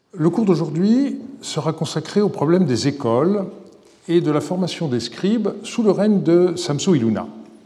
Le cours d'aujourd'hui sera consacré au problème des écoles et de la formation des scribes sous le règne de Samsu Iluna.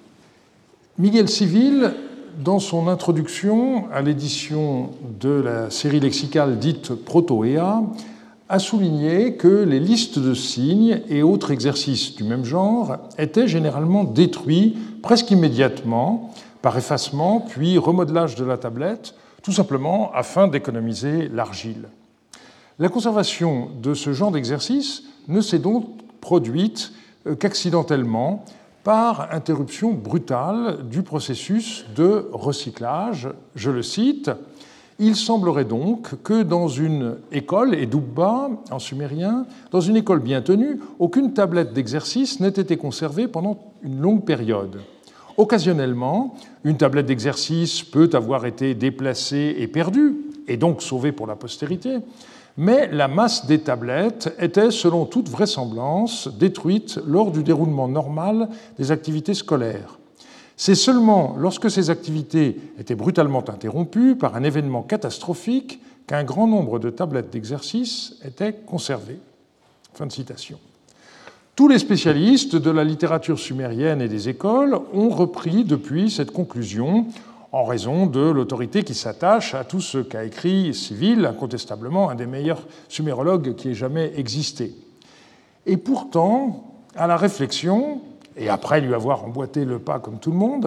Miguel Civil, dans son introduction à l'édition de la série lexicale dite Protoea, a souligné que les listes de signes et autres exercices du même genre étaient généralement détruits presque immédiatement par effacement puis remodelage de la tablette, tout simplement afin d'économiser l'argile. La conservation de ce genre d'exercice ne s'est donc produite qu'accidentellement par interruption brutale du processus de recyclage. Je le cite, « Il semblerait donc que dans une école, et Dubba en sumérien, dans une école bien tenue, aucune tablette d'exercice n'ait été conservée pendant une longue période. Occasionnellement, une tablette d'exercice peut avoir été déplacée et perdue, et donc sauvée pour la postérité, mais la masse des tablettes était, selon toute vraisemblance, détruite lors du déroulement normal des activités scolaires. C'est seulement lorsque ces activités étaient brutalement interrompues par un événement catastrophique qu'un grand nombre de tablettes d'exercice étaient conservées. » Fin de citation. Tous les spécialistes de la littérature sumérienne et des écoles ont repris depuis cette conclusion en raison de l'autorité qui s'attache à tout ce qu'a écrit Civil, incontestablement un des meilleurs sumérologues qui ait jamais existé. Et pourtant, à la réflexion, et après lui avoir emboîté le pas comme tout le monde,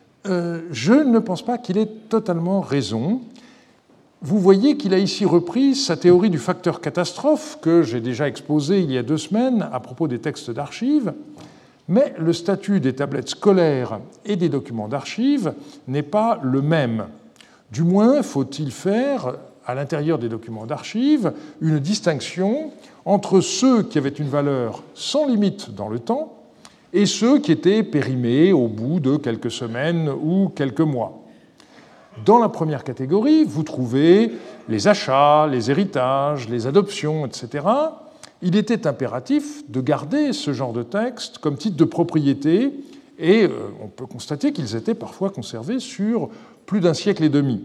je ne pense pas qu'il ait totalement raison. Vous voyez qu'il a ici repris sa théorie du facteur catastrophe que j'ai déjà exposée il y a 2 semaines à propos des textes d'archives, mais le statut des tablettes scolaires et des documents d'archives n'est pas le même. Du moins, faut-il faire, à l'intérieur des documents d'archives, une distinction entre ceux qui avaient une valeur sans limite dans le temps et ceux qui étaient périmés au bout de quelques semaines ou quelques mois. Dans la première catégorie, vous trouvez les achats, les héritages, les adoptions, etc. Il était impératif de garder ce genre de texte comme titre de propriété et on peut constater qu'ils étaient parfois conservés sur plus d'1 siècle et demi.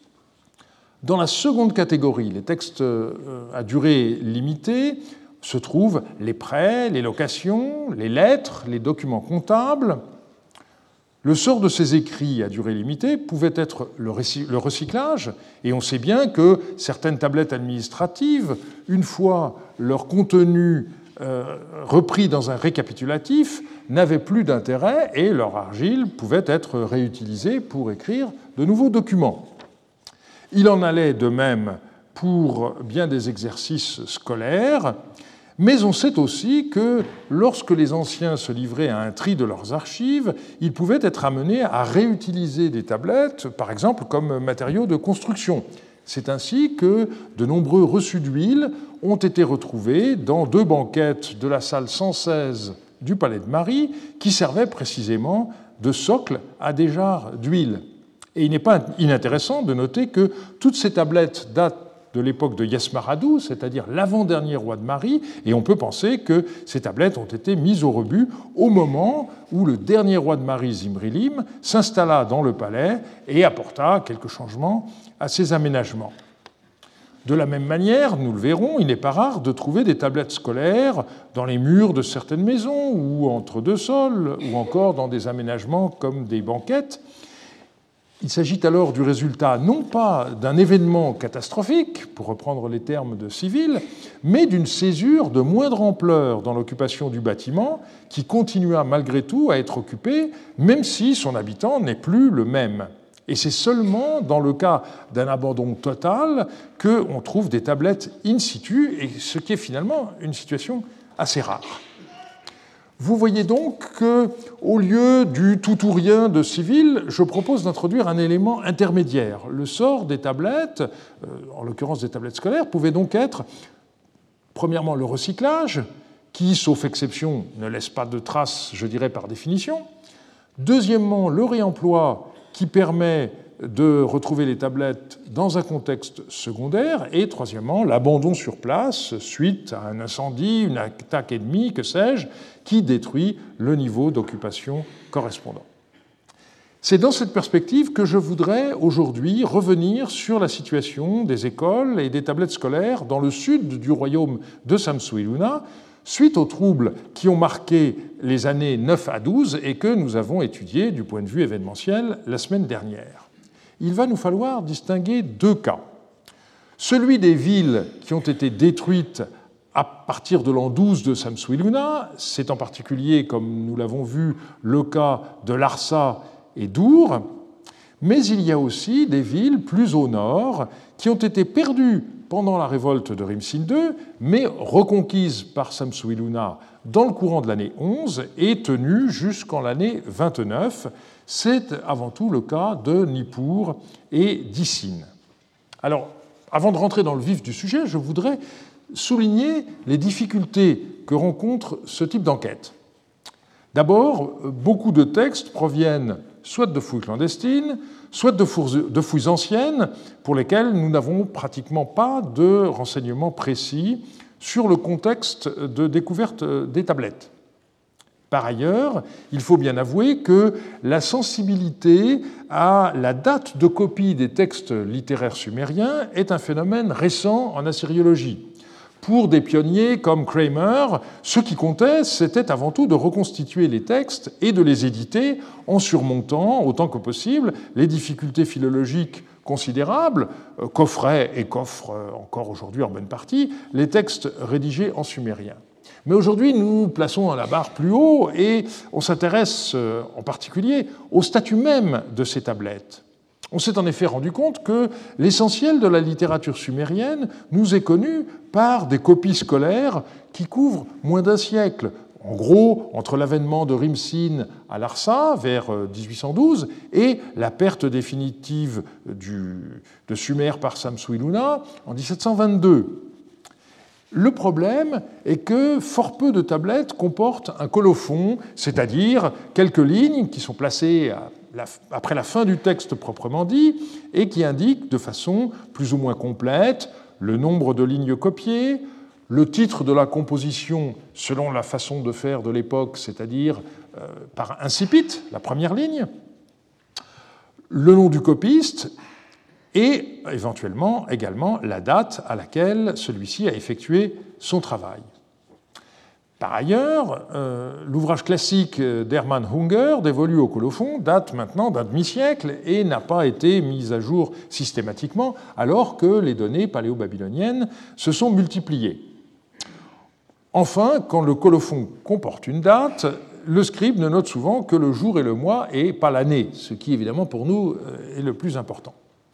Dans la seconde catégorie, les textes à durée limitée, se trouvent les prêts, les locations, les lettres, les documents comptables. Le sort de ces écrits à durée limitée pouvait être le recyclage, et on sait bien que certaines tablettes administratives, une fois leur contenu repris dans un récapitulatif, n'avaient plus d'intérêt et leur argile pouvait être réutilisée pour écrire de nouveaux documents. Il en allait de même pour bien des exercices scolaires, mais on sait aussi que lorsque les anciens se livraient à un tri de leurs archives, ils pouvaient être amenés à réutiliser des tablettes, par exemple comme matériaux de construction. C'est ainsi que de nombreux reçus d'huile ont été retrouvés dans 2 banquettes de la salle 116 du Palais de Marie, qui servaient précisément de socle à des jarres d'huile. Et il n'est pas inintéressant de noter que toutes ces tablettes datent de l'époque de Yasmaradu, c'est-à-dire l'avant-dernier roi de Mari, et on peut penser que ces tablettes ont été mises au rebut au moment où le dernier roi de Mari, Zimrilim, s'installa dans le palais et apporta quelques changements à ses aménagements. De la même manière, nous le verrons, il n'est pas rare de trouver des tablettes scolaires dans les murs de certaines maisons ou entre 2 sols, ou encore dans des aménagements comme des banquettes. Il s'agit alors du résultat non pas d'un événement catastrophique, pour reprendre les termes de Civil, mais d'une césure de moindre ampleur dans l'occupation du bâtiment qui continua malgré tout à être occupé, même si son habitant n'est plus le même. Et c'est seulement dans le cas d'un abandon total qu'on trouve des tablettes in situ, et ce qui est finalement une situation assez rare. Vous voyez donc qu'au lieu du tout ou rien de Civil, je propose d'introduire un élément intermédiaire. Le sort des tablettes, en l'occurrence des tablettes scolaires, pouvait donc être, premièrement, le recyclage, qui, sauf exception, ne laisse pas de traces, je dirais, par définition. Deuxièmement, le réemploi, qui permet de retrouver les tablettes dans un contexte secondaire, et troisièmement, l'abandon sur place suite à un incendie, une attaque ennemie, que sais-je, qui détruit le niveau d'occupation correspondant. C'est dans cette perspective que je voudrais aujourd'hui revenir sur la situation des écoles et des tablettes scolaires dans le sud du royaume de Samsu-Iluna, suite aux troubles qui ont marqué les années 9 à 12 et que nous avons étudiés du point de vue événementiel la semaine dernière. Il va nous falloir distinguer deux cas. Celui des villes qui ont été détruites à partir de l'an 12 de Samsu-Iluna, c'est en particulier, comme nous l'avons vu, le cas de Larsa et d'Ur, mais il y a aussi des villes plus au nord qui ont été perdues pendant la révolte de Rimsin II, mais reconquises par Samsu-Iluna dans le courant de l'année 11 et tenues jusqu'en l'année 29. C'est avant tout le cas de Nippur et d'Isin. Alors, avant de rentrer dans le vif du sujet, je voudrais souligner les difficultés que rencontre ce type d'enquête. D'abord, beaucoup de textes proviennent soit de fouilles clandestines, soit de fouilles anciennes, pour lesquelles nous n'avons pratiquement pas de renseignements précis sur le contexte de découverte des tablettes. Par ailleurs, il faut bien avouer que la sensibilité à la date de copie des textes littéraires sumériens est un phénomène récent en assyriologie. Pour des pionniers comme Kramer, ce qui comptait, c'était avant tout de reconstituer les textes et de les éditer en surmontant, autant que possible, les difficultés philologiques considérables, qu'offraient et qu'offrent encore aujourd'hui en bonne partie les textes rédigés en sumérien. Mais aujourd'hui, nous plaçons la barre plus haut et on s'intéresse en particulier au statut même de ces tablettes. On s'est en effet rendu compte que l'essentiel de la littérature sumérienne nous est connu par des copies scolaires qui couvrent moins d'un siècle. En gros, entre l'avènement de Rimsin à Larsa, vers 1812, et la perte définitive de Sumer par Samsu-Iluna en 1722. Le problème est que fort peu de tablettes comportent un colophon, c'est-à-dire quelques lignes qui sont placées après la fin du texte proprement dit et qui indiquent de façon plus ou moins complète le nombre de lignes copiées, le titre de la composition selon la façon de faire de l'époque, c'est-à-dire par incipit, la première ligne, le nom du copiste et éventuellement également la date à laquelle celui-ci a effectué son travail. Par ailleurs, l'ouvrage classique d'Hermann Unger, dévolu au colophon, date maintenant d'un demi-siècle et n'a pas été mis à jour systématiquement, alors que les données paléo-babyloniennes se sont multipliées. Enfin, quand le colophon comporte une date, le scribe ne note souvent que le jour et le mois et pas l'année, ce qui évidemment pour nous est le plus important.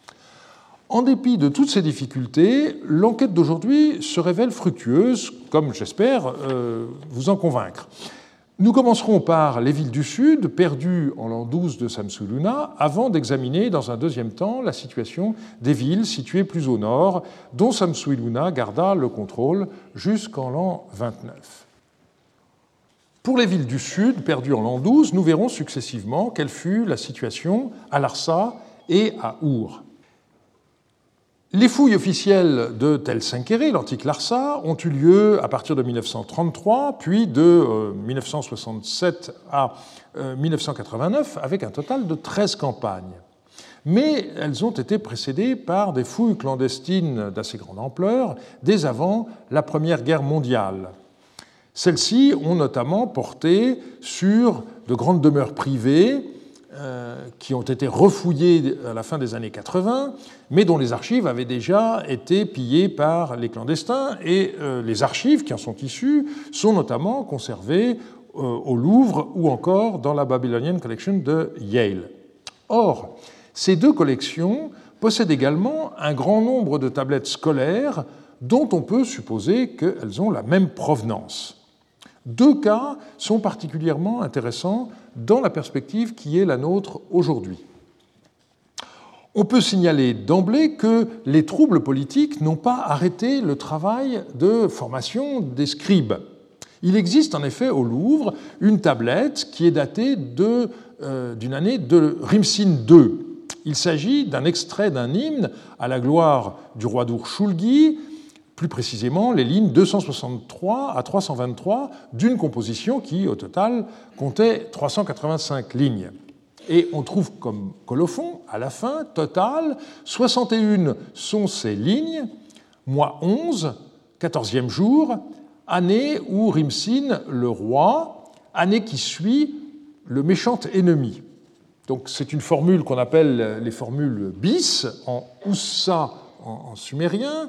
En dépit de toutes ces difficultés, l'enquête d'aujourd'hui se révèle fructueuse, comme j'espère vous en convaincre. Nous commencerons par les villes du Sud, perdues en l'an 12 de Samsu-Iluna, avant d'examiner dans un deuxième temps la situation des villes situées plus au nord, dont Samsu-Iluna garda le contrôle jusqu'en l'an 29. Pour les villes du Sud, perdues en l'an 12, nous verrons successivement quelle fut la situation à Larsa et à Ur. Les fouilles officielles de Tel Senkéré, l'antique Larsa, ont eu lieu à partir de 1933, puis de 1967 à 1989, avec un total de 13 campagnes. Mais elles ont été précédées par des fouilles clandestines d'assez grande ampleur dès avant la Première Guerre mondiale. Celles-ci ont notamment porté sur de grandes demeures privées qui ont été refouillées à la fin des années 80, mais dont les archives avaient déjà été pillées par les clandestins, et les archives qui en sont issues sont notamment conservées au Louvre ou encore dans la Babylonian Collection de Yale. Or, ces deux collections possèdent également un grand nombre de tablettes scolaires dont on peut supposer qu'elles ont la même provenance. Deux cas sont particulièrement intéressants dans la perspective qui est la nôtre aujourd'hui. On peut signaler d'emblée que les troubles politiques n'ont pas arrêté le travail de formation des scribes. Il existe en effet au Louvre une tablette qui est datée d'une année de Rimsin II. Il s'agit d'un extrait d'un hymne à la gloire du roi d'Ur-Shulgi, plus précisément les lignes 263 à 323 d'une composition qui, au total, comptait 385 lignes. Et on trouve comme colophon, à la fin, total, 61 sont ces lignes, mois 11, 14e jour, année où Rimsin, le roi, année qui suit le méchant ennemi. Donc c'est une formule qu'on appelle les formules bis, en oussa en sumérien.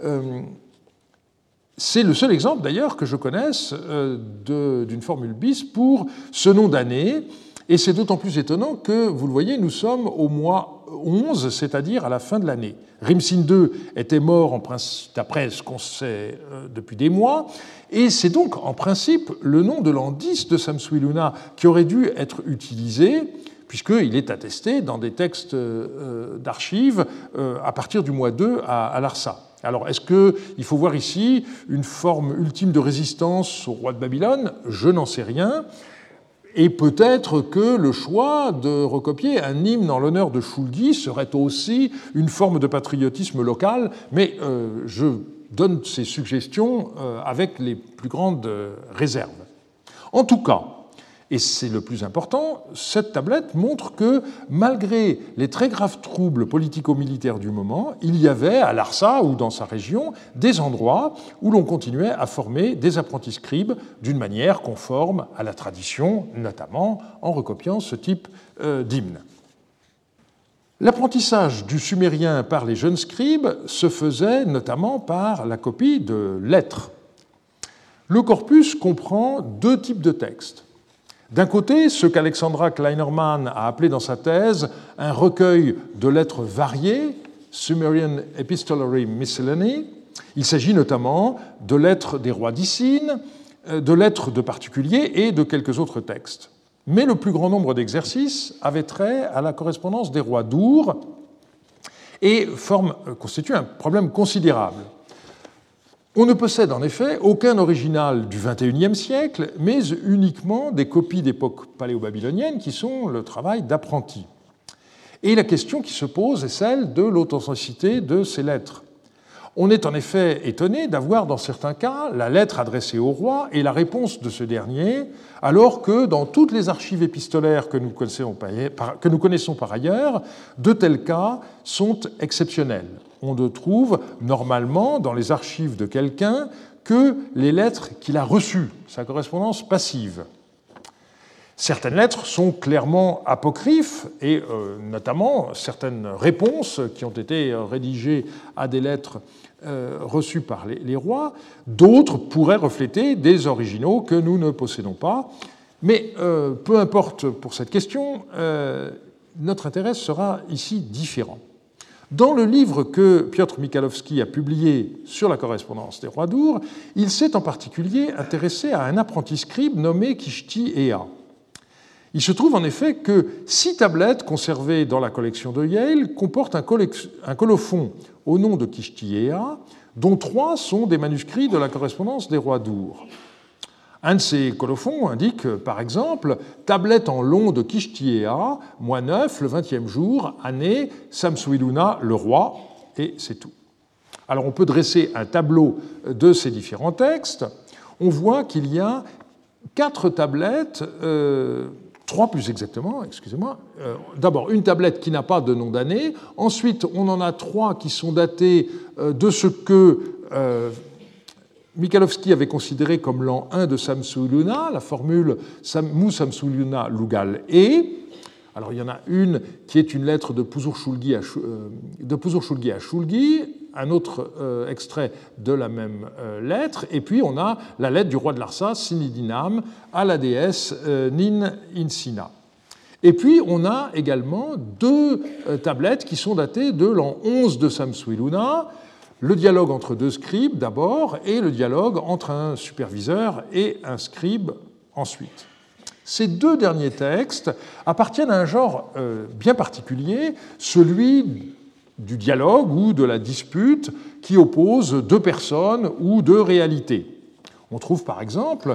C'est le seul exemple d'ailleurs que je connaisse d'une formule bis pour ce nom d'année, et c'est d'autant plus étonnant que, vous le voyez, nous sommes au mois 11, c'est-à-dire à la fin de l'année. Rimsin II était mort, d'après ce qu'on sait depuis des mois, et c'est donc en principe le nom de l'an 10 de Samsu-Iluna qui aurait dû être utilisé, puisqu'il est attesté dans des textes d'archives à partir du mois 2 à Larsa. Alors, est-ce qu'il faut voir ici une forme ultime de résistance au roi de Babylone? Je n'en sais rien. Et peut-être que le choix de recopier un hymne en l'honneur de Shulgi serait aussi une forme de patriotisme local, mais je donne ces suggestions avec les plus grandes réserves. En tout cas, et c'est le plus important, cette tablette montre que, malgré les très graves troubles politico-militaires du moment, il y avait à Larsa ou dans sa région des endroits où l'on continuait à former des apprentis scribes d'une manière conforme à la tradition, notamment en recopiant ce type d'hymne. L'apprentissage du sumérien par les jeunes scribes se faisait notamment par la copie de lettres. Le corpus comprend deux types de textes. D'un côté, ce qu'Alexandra Kleinerman a appelé dans sa thèse un recueil de lettres variées, Sumerian Epistolary Miscellany. Il s'agit notamment de lettres des rois d'Issine, de lettres de particuliers et de quelques autres textes. Mais le plus grand nombre d'exercices avaient trait à la correspondance des rois d'Ur et constitue un problème considérable. On ne possède en effet aucun original du XXIe siècle, mais uniquement des copies d'époque paléo-babylonienne qui sont le travail d'apprentis. Et la question qui se pose est celle de l'authenticité de ces lettres. On est en effet étonné d'avoir dans certains cas la lettre adressée au roi et la réponse de ce dernier, alors que dans toutes les archives épistolaires que nous connaissons par ailleurs, de tels cas sont exceptionnels. On ne trouve normalement dans les archives de quelqu'un que les lettres qu'il a reçues, sa correspondance passive. Certaines lettres sont clairement apocryphes, et notamment certaines réponses qui ont été rédigées à des lettres reçues par les rois. D'autres pourraient refléter des originaux que nous ne possédons pas. Mais peu importe pour cette question, notre intérêt sera ici différent. Dans le livre que Piotr Michalowski a publié sur la correspondance des rois d'Ur, il s'est en particulier intéressé à un apprenti scribe nommé Kishti Ea. Il se trouve en effet que 6 tablettes conservées dans la collection de Yale comportent un colophon au nom de Kishti Ea, dont 3 sont des manuscrits de la correspondance des rois d'Ur. Un de ces colophons indique, par exemple, tablette en long de Kishti Ea, mois 9, le 20e jour, année Samsu-Iluna, le roi, et c'est tout. Alors on peut dresser un tableau de ces différents textes. On voit qu'il y a 4 tablettes, 3 plus exactement, excusez-moi. D'abord, une tablette qui n'a pas de nom d'année. Ensuite, on en a 3 qui sont datées de ce que Michalowski avait considéré comme l'an 1 de Samsu-Iluna, la formule Mu Samsu-Iluna Lugal E. Alors il y en a une qui est une lettre de Puzur-Shulgi à Shulgi, un autre extrait de la même lettre, et puis on a la lettre du roi de Larsa, Sinidinam, à la déesse Nin Insina. Et puis on a également 2 tablettes qui sont datées de l'an 11 de Samsu-Iluna, le dialogue entre 2 scribes d'abord, et le dialogue entre un superviseur et un scribe ensuite. Ces 2 derniers textes appartiennent à un genre bien particulier, celui du dialogue ou de la dispute qui oppose 2 personnes ou 2 réalités. On trouve par exemple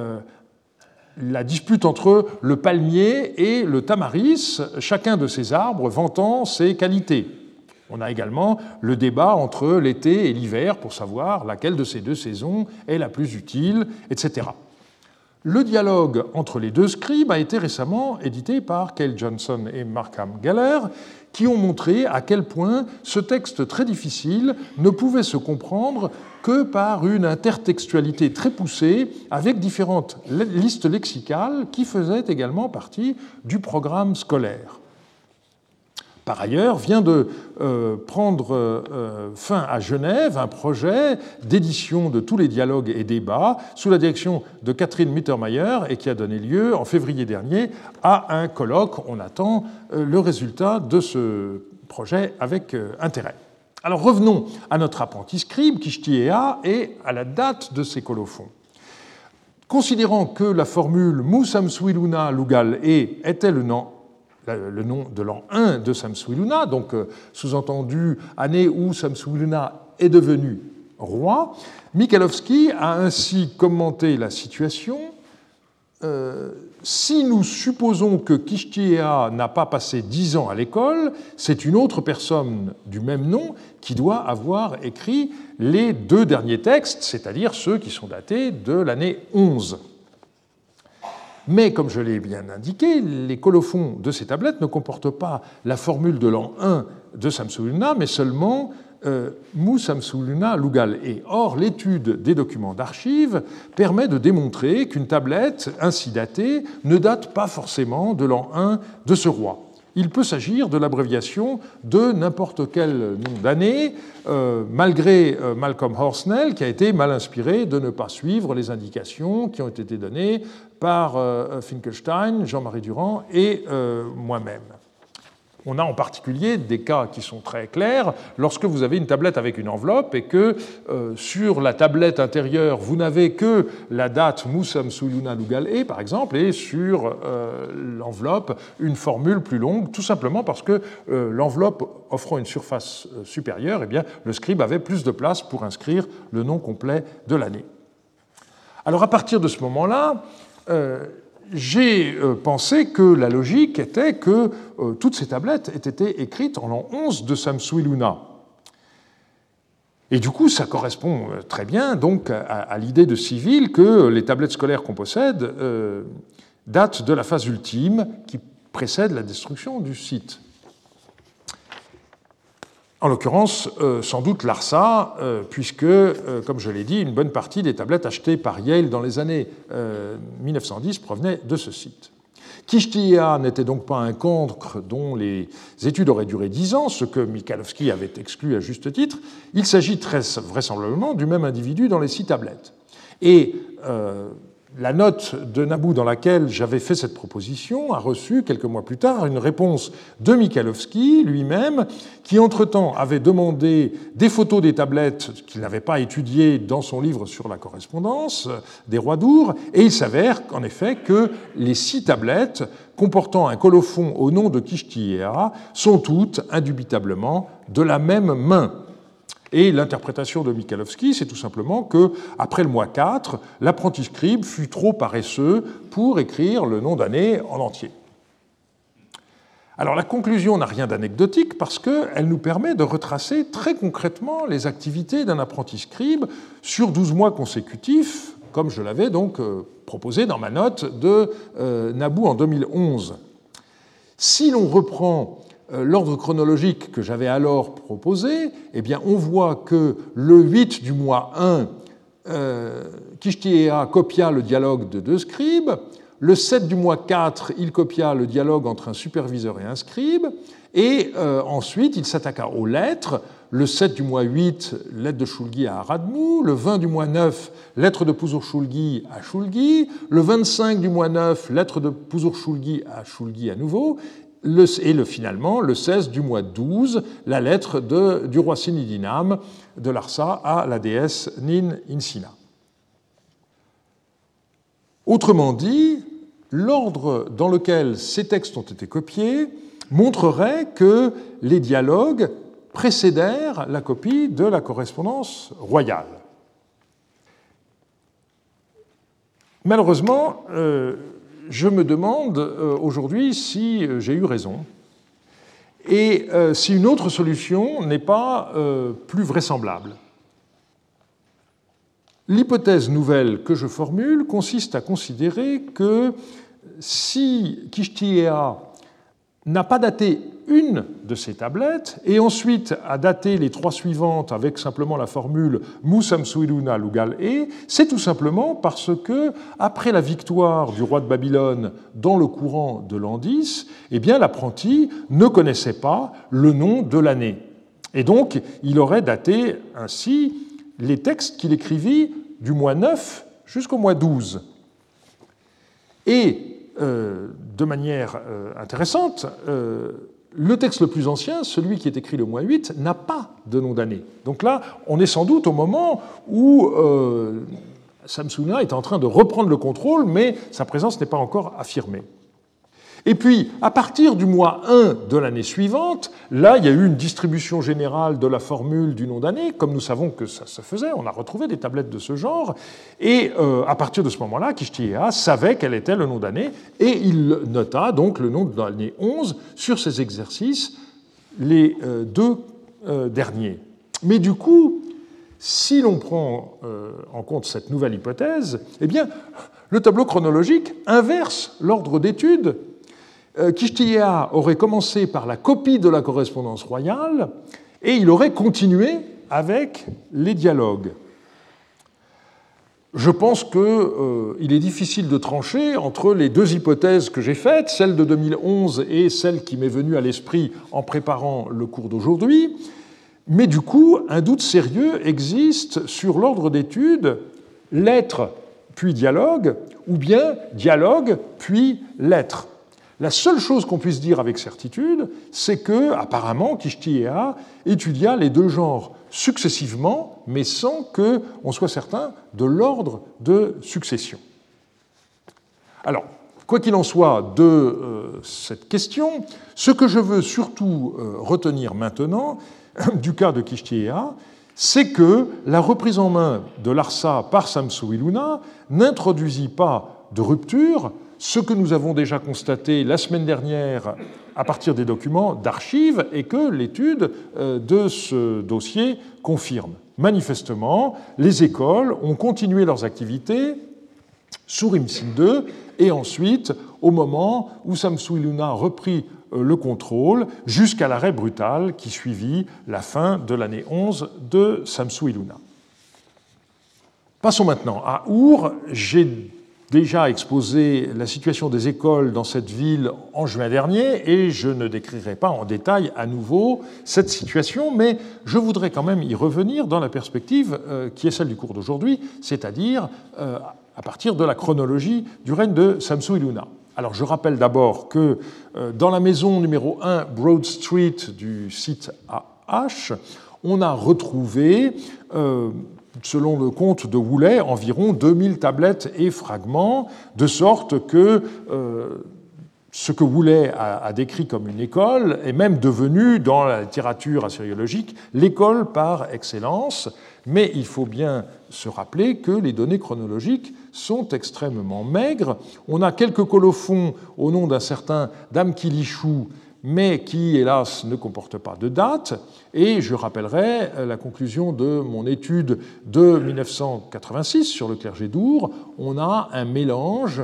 la dispute entre le palmier et le tamaris, chacun de ces arbres vantant ses qualités. On a également le débat entre l'été et l'hiver pour savoir laquelle de ces 2 saisons est la plus utile, etc. Le dialogue entre les deux scribes a été récemment édité par Cale Johnson et Markham Geller, qui ont montré à quel point ce texte très difficile ne pouvait se comprendre que par une intertextualité très poussée avec différentes listes lexicales qui faisaient également partie du programme scolaire. Par ailleurs, vient de prendre fin à Genève un projet d'édition de tous les dialogues et débats sous la direction de Catherine Mittermeier et qui a donné lieu en février dernier à un colloque. On attend le résultat de ce projet avec intérêt. Alors revenons à notre apprenti scribe, Kishti-Ea, et à la date de ses colophons. Considérant que la formule Mu Samsuiluna Lugal E était le nom de l'an 1 de Samsuiluna, donc sous-entendu année où Samsuiluna est devenu roi, Michałowski a ainsi commenté la situation. Si nous supposons que Kishti-Ea n'a pas passé 10 ans à l'école, c'est une autre personne du même nom qui doit avoir écrit les 2 derniers textes, c'est-à-dire ceux qui sont datés de l'année 11. Mais, comme je l'ai bien indiqué, les colophons de ces tablettes ne comportent pas la formule de l'an 1 de Samsuiluna, mais seulement Mu Samsuiluna Lugal E. Or, l'étude des documents d'archives permet de démontrer qu'une tablette ainsi datée ne date pas forcément de l'an 1 de ce roi. Il peut s'agir de l'abréviation de n'importe quel nom d'année, malgré Malcolm Horsnell, qui a été mal inspiré de ne pas suivre les indications qui ont été données par Finkelstein, Jean-Marie Durand et moi-même. On a en particulier des cas qui sont très clairs lorsque vous avez une tablette avec une enveloppe et que sur la tablette intérieure, vous n'avez que la date Mu Samsuiluna Lugal E, par exemple, et sur l'enveloppe, une formule plus longue, tout simplement parce que l'enveloppe offrant une surface supérieure, eh bien, le scribe avait plus de place pour inscrire le nom complet de l'année. Alors à partir de ce moment-là, j'ai pensé que la logique était que toutes ces tablettes aient été écrites en l'an 11 de Samsuiluna. Et du coup, ça correspond très bien donc à l'idée de Civil que les tablettes scolaires qu'on possède datent de la phase ultime qui précède la destruction du site. En l'occurrence, sans doute l'ARSA, puisque, comme je l'ai dit, une bonne partie des tablettes achetées par Yale dans les années 1910 provenaient de ce site. Kishti-Ea n'était donc pas un cancre dont les études auraient duré 10 ans, ce que Michałowski avait exclu à juste titre. Il s'agit très vraisemblablement du même individu dans les 6 tablettes. Et la note de Naboo dans laquelle j'avais fait cette proposition a reçu, quelques mois plus tard, une réponse de Michałowski lui-même, qui entre-temps avait demandé des photos des tablettes qu'il n'avait pas étudiées dans son livre sur la correspondance des rois d'Our, et il s'avère en effet que les 6 tablettes comportant un colophon au nom de Kishti-Ea sont toutes indubitablement de la même main. Et l'interprétation de Michałowski, c'est tout simplement que, après le mois 4, l'apprenti scribe fut trop paresseux pour écrire le nom d'année en entier. Alors la conclusion n'a rien d'anecdotique parce qu'elle nous permet de retracer très concrètement les activités d'un apprenti scribe sur 12 mois consécutifs, comme je l'avais donc proposé dans ma note de Naboo en 2011. Si l'on reprend l'ordre chronologique que j'avais alors proposé, eh bien, on voit que le 8 du mois 1, Kishti-Ea copia le dialogue de 2 scribes. Le 7 du mois 4, il copia le dialogue entre un superviseur et un scribe. Et ensuite, il s'attaqua aux lettres. Le 7 du mois 8, lettre de Shulgi à Aradmu. Le 20 du mois 9, lettre de Puzur-Shulgi à Shulgi. Le 25 du mois 9, lettre de Puzur-Shulgi à Shulgi à nouveau. Et finalement, le 16 du mois 12, la lettre du roi Sinidinam de Larsa à la déesse Nin Insina. Autrement dit, l'ordre dans lequel ces textes ont été copiés montrerait que les dialogues précédèrent la copie de la correspondance royale. Malheureusement, je me demande aujourd'hui si j'ai eu raison et si une autre solution n'est pas plus vraisemblable. L'hypothèse nouvelle que je formule consiste à considérer que si Kishtiéa n'a pas daté une de ces tablettes, et ensuite a daté les 3 suivantes avec simplement la formule Mu Samsu Iluna Lugal E, c'est tout simplement parce que, après la victoire du roi de Babylone dans le courant de l'an 10, eh bien, l'apprenti ne connaissait pas le nom de l'année. Et donc, il aurait daté ainsi les textes qu'il écrivit du mois 9 jusqu'au mois 12. Et, de manière intéressante, le texte le plus ancien, celui qui est écrit le mois 8, n'a pas de nom d'année. Donc là, on est sans doute au moment où Samsuna est en train de reprendre le contrôle, mais sa présence n'est pas encore affirmée. Et puis, à partir du mois 1 de l'année suivante, là, il y a eu une distribution générale de la formule du nom d'année, comme nous savons que ça se faisait, on a retrouvé des tablettes de ce genre, et à partir de ce moment-là, Kishtiéa savait quel était le nom d'année, et il nota donc le nom de l'année 11 sur ces exercices, les 2 derniers. Mais du coup, si l'on prend en compte cette nouvelle hypothèse, eh bien, le tableau chronologique inverse l'ordre d'études. Kishtiéa aurait commencé par la copie de la correspondance royale et il aurait continué avec les dialogues. Je pense qu'il est difficile de trancher entre les 2 hypothèses que j'ai faites, celle de 2011 et celle qui m'est venue à l'esprit en préparant le cours d'aujourd'hui, mais du coup, un doute sérieux existe sur l'ordre d'études lettre puis dialogue, ou bien dialogue puis lettre. La seule chose qu'on puisse dire avec certitude, c'est que, apparemment, Kishtiéa étudia les 2 genres successivement, mais sans qu'on soit certain de l'ordre de succession. Alors, quoi qu'il en soit de cette question, ce que je veux surtout retenir maintenant du cas de Kishtiéa, c'est que la reprise en main de l'Arsa par Samsu Iluna n'introduisit pas de rupture, ce que nous avons déjà constaté la semaine dernière à partir des documents d'archives et que l'étude de ce dossier confirme. Manifestement, les écoles ont continué leurs activités sous Rimsin II et ensuite au moment où Samsu Iluna reprit le contrôle jusqu'à l'arrêt brutal qui suivit la fin de l'année 11 de Samsu Iluna. Passons maintenant à Our. J'ai déjà exposé la situation des écoles dans cette ville en juin dernier et je ne décrirai pas en détail à nouveau cette situation, mais je voudrais quand même y revenir dans la perspective qui est celle du cours d'aujourd'hui, c'est-à-dire à partir de la chronologie du règne de Samsu Iluna. Alors je rappelle d'abord que dans la maison numéro 1 Broad Street du site AH, on a retrouvé, selon le compte de Woolley, environ 2000 tablettes et fragments, de sorte que ce que Woolley a décrit comme une école est même devenu, dans la littérature assyriologique, l'école par excellence. Mais il faut bien se rappeler que les données chronologiques sont extrêmement maigres. On a quelques colophons au nom d'un certain Dame Kilishou, mais qui, hélas, ne comportent pas de date. Et je rappellerai la conclusion de mon étude de 1986 sur le clergé d'Our. On a un mélange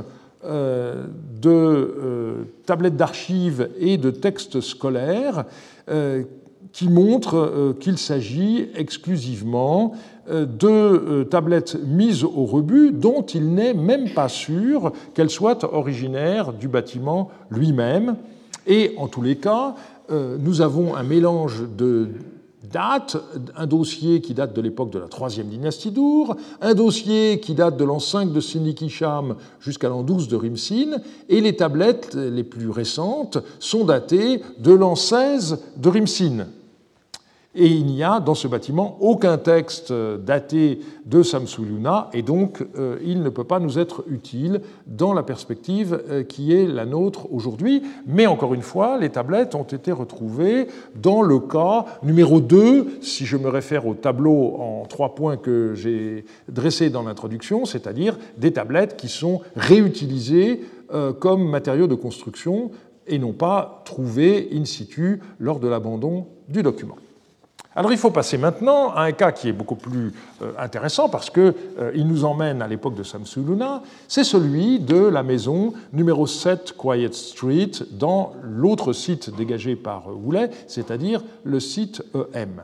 de tablettes d'archives et de textes scolaires qui montre qu'il s'agit exclusivement de tablettes mises au rebut dont il n'est même pas sûr qu'elles soient originaires du bâtiment lui-même. Et en tous les cas, nous avons un mélange de dates, un dossier qui date de l'époque de la 3e dynastie d'Our, un dossier qui date de l'an 5 de Sinikisham jusqu'à l'an 12 de Rimsin, et les tablettes les plus récentes sont datées de l'an 16 de Rimsin. Et il n'y a dans ce bâtiment aucun texte daté de Samsu Iluna, et donc il ne peut pas nous être utile dans la perspective qui est la nôtre aujourd'hui. Mais encore une fois, les tablettes ont été retrouvées dans le cas numéro 2, si je me réfère au tableau en 3 points que j'ai dressé dans l'introduction, c'est-à-dire des tablettes qui sont réutilisées comme matériaux de construction et non pas trouvées in situ lors de l'abandon du document. Alors il faut passer maintenant à un cas qui est beaucoup plus intéressant parce qu'il nous emmène à l'époque de Samsu-Iluna, c'est celui de la maison numéro 7 Quiet Street dans l'autre site dégagé par Woolley, c'est-à-dire le site EM.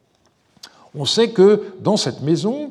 On sait que dans cette maison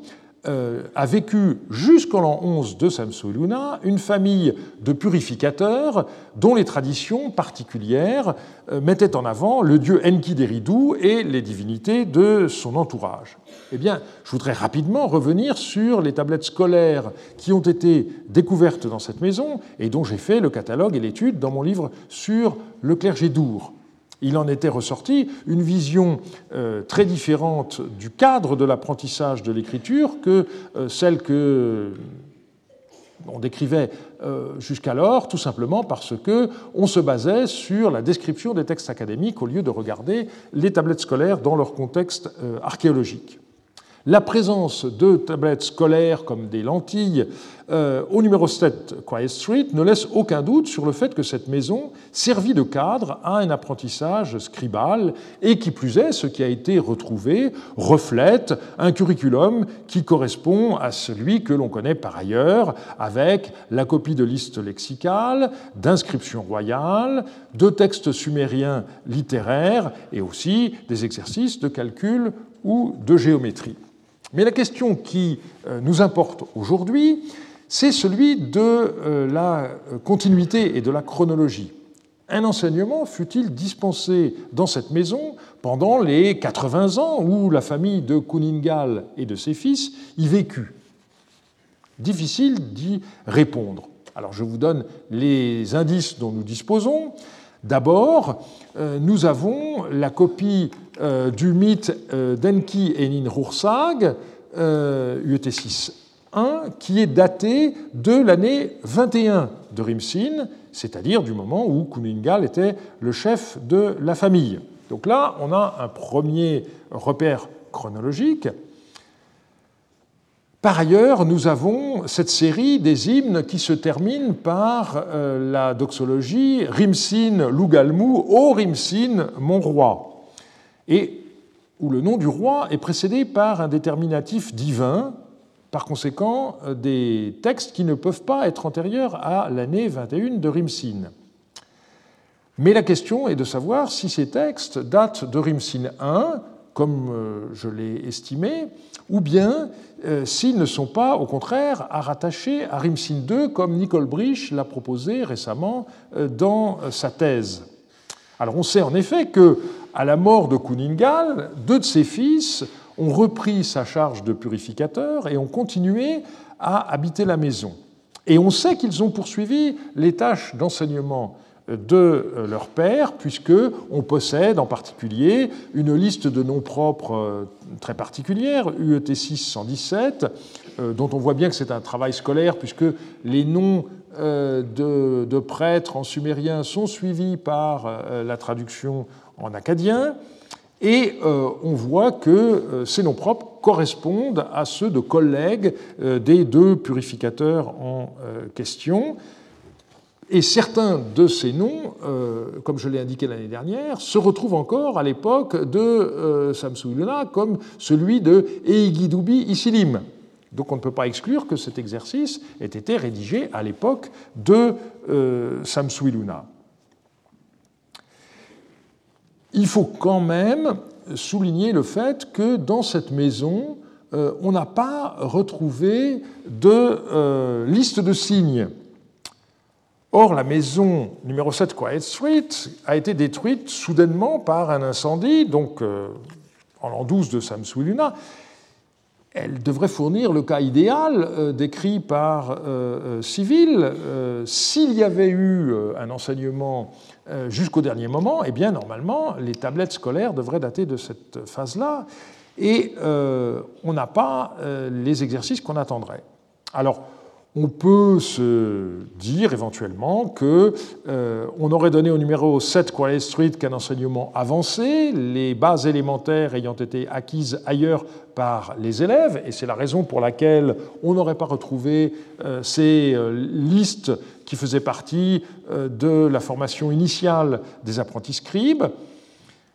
a vécu jusqu'au l'an 11 de Samsu-Iluna une famille de purificateurs dont les traditions particulières mettaient en avant le dieu Enki-Deridu et les divinités de son entourage. Eh bien, je voudrais rapidement revenir sur les tablettes scolaires qui ont été découvertes dans cette maison et dont j'ai fait le catalogue et l'étude dans mon livre sur le clergé d'Our. Il en était ressorti une vision très différente du cadre de l'apprentissage de l'écriture que celle que on décrivait jusqu'alors, tout simplement parce qu'on se basait sur la description des textes académiques au lieu de regarder les tablettes scolaires dans leur contexte archéologique. La présence de tablettes scolaires comme des lentilles au numéro 7 Quiet Street ne laisse aucun doute sur le fait que cette maison servit de cadre à un apprentissage scribal et qui plus est, ce qui a été retrouvé reflète un curriculum qui correspond à celui que l'on connaît par ailleurs avec la copie de listes lexicales, d'inscriptions royales, de textes sumériens littéraires et aussi des exercices de calcul ou de géométrie. Mais la question qui nous importe aujourd'hui, c'est celui de la continuité et de la chronologie. Un enseignement fut-il dispensé dans cette maison pendant les 80 ans où la famille de Kuningal et de ses fils y vécut? Difficile d'y répondre. Alors je vous donne les indices dont nous disposons. D'abord, nous avons la copie du mythe d'Enki et Ninhursag, UET6-1, qui est daté de l'année 21 de Rimsin, c'est-à-dire du moment où Kuningal était le chef de la famille. Donc là, on a un premier repère chronologique. Par ailleurs, nous avons cette série des hymnes qui se terminent par la doxologie Rimsin Lugalmu, ô Rimsin, mon roi, et où le nom du roi est précédé par un déterminatif divin, par conséquent des textes qui ne peuvent pas être antérieurs à l'année 21 de Rimsin. Mais la question est de savoir si ces textes datent de Rimsin 1, comme je l'ai estimé, ou bien s'ils ne sont pas, au contraire, à rattacher à Rimsin 2, comme Nicole Brich l'a proposé récemment dans sa thèse. Alors on sait en effet que, à la mort de Kuningal, deux de ses fils ont repris sa charge de purificateur et ont continué à habiter la maison. Et on sait qu'ils ont poursuivi les tâches d'enseignement de leur père, puisqu'on possède en particulier une liste de noms propres très particulière, UET6 117, dont on voit bien que c'est un travail scolaire, puisque les noms de prêtres en sumérien sont suivis par la traduction en akkadien, et on voit que ces noms propres correspondent à ceux de collègues des deux purificateurs en question. Et certains de ces noms, comme je l'ai indiqué l'année dernière, se retrouvent encore à l'époque de Samsu-Iluna, comme celui de Eigidubi Isilim. Donc on ne peut pas exclure que cet exercice ait été rédigé à l'époque de Samsu-Iluna. Il faut quand même souligner le fait que dans cette maison, on n'a pas retrouvé de liste de signes. Or, la maison numéro 7 Quiet Street a été détruite soudainement par un incendie, donc en l'an 12 de Samsu-Iluna. Elle devrait fournir le cas idéal décrit par Civil. S'il y avait eu un enseignement jusqu'au dernier moment, eh bien, normalement, les tablettes scolaires devraient dater de cette phase-là, et on n'a pas les exercices qu'on attendrait. Alors, on peut se dire éventuellement qu'on aurait donné au numéro 7 Quiet Street qu'un enseignement avancé, les bases élémentaires ayant été acquises ailleurs par les élèves, et c'est la raison pour laquelle on n'aurait pas retrouvé ces listes qui faisaient partie de la formation initiale des apprentis scribes.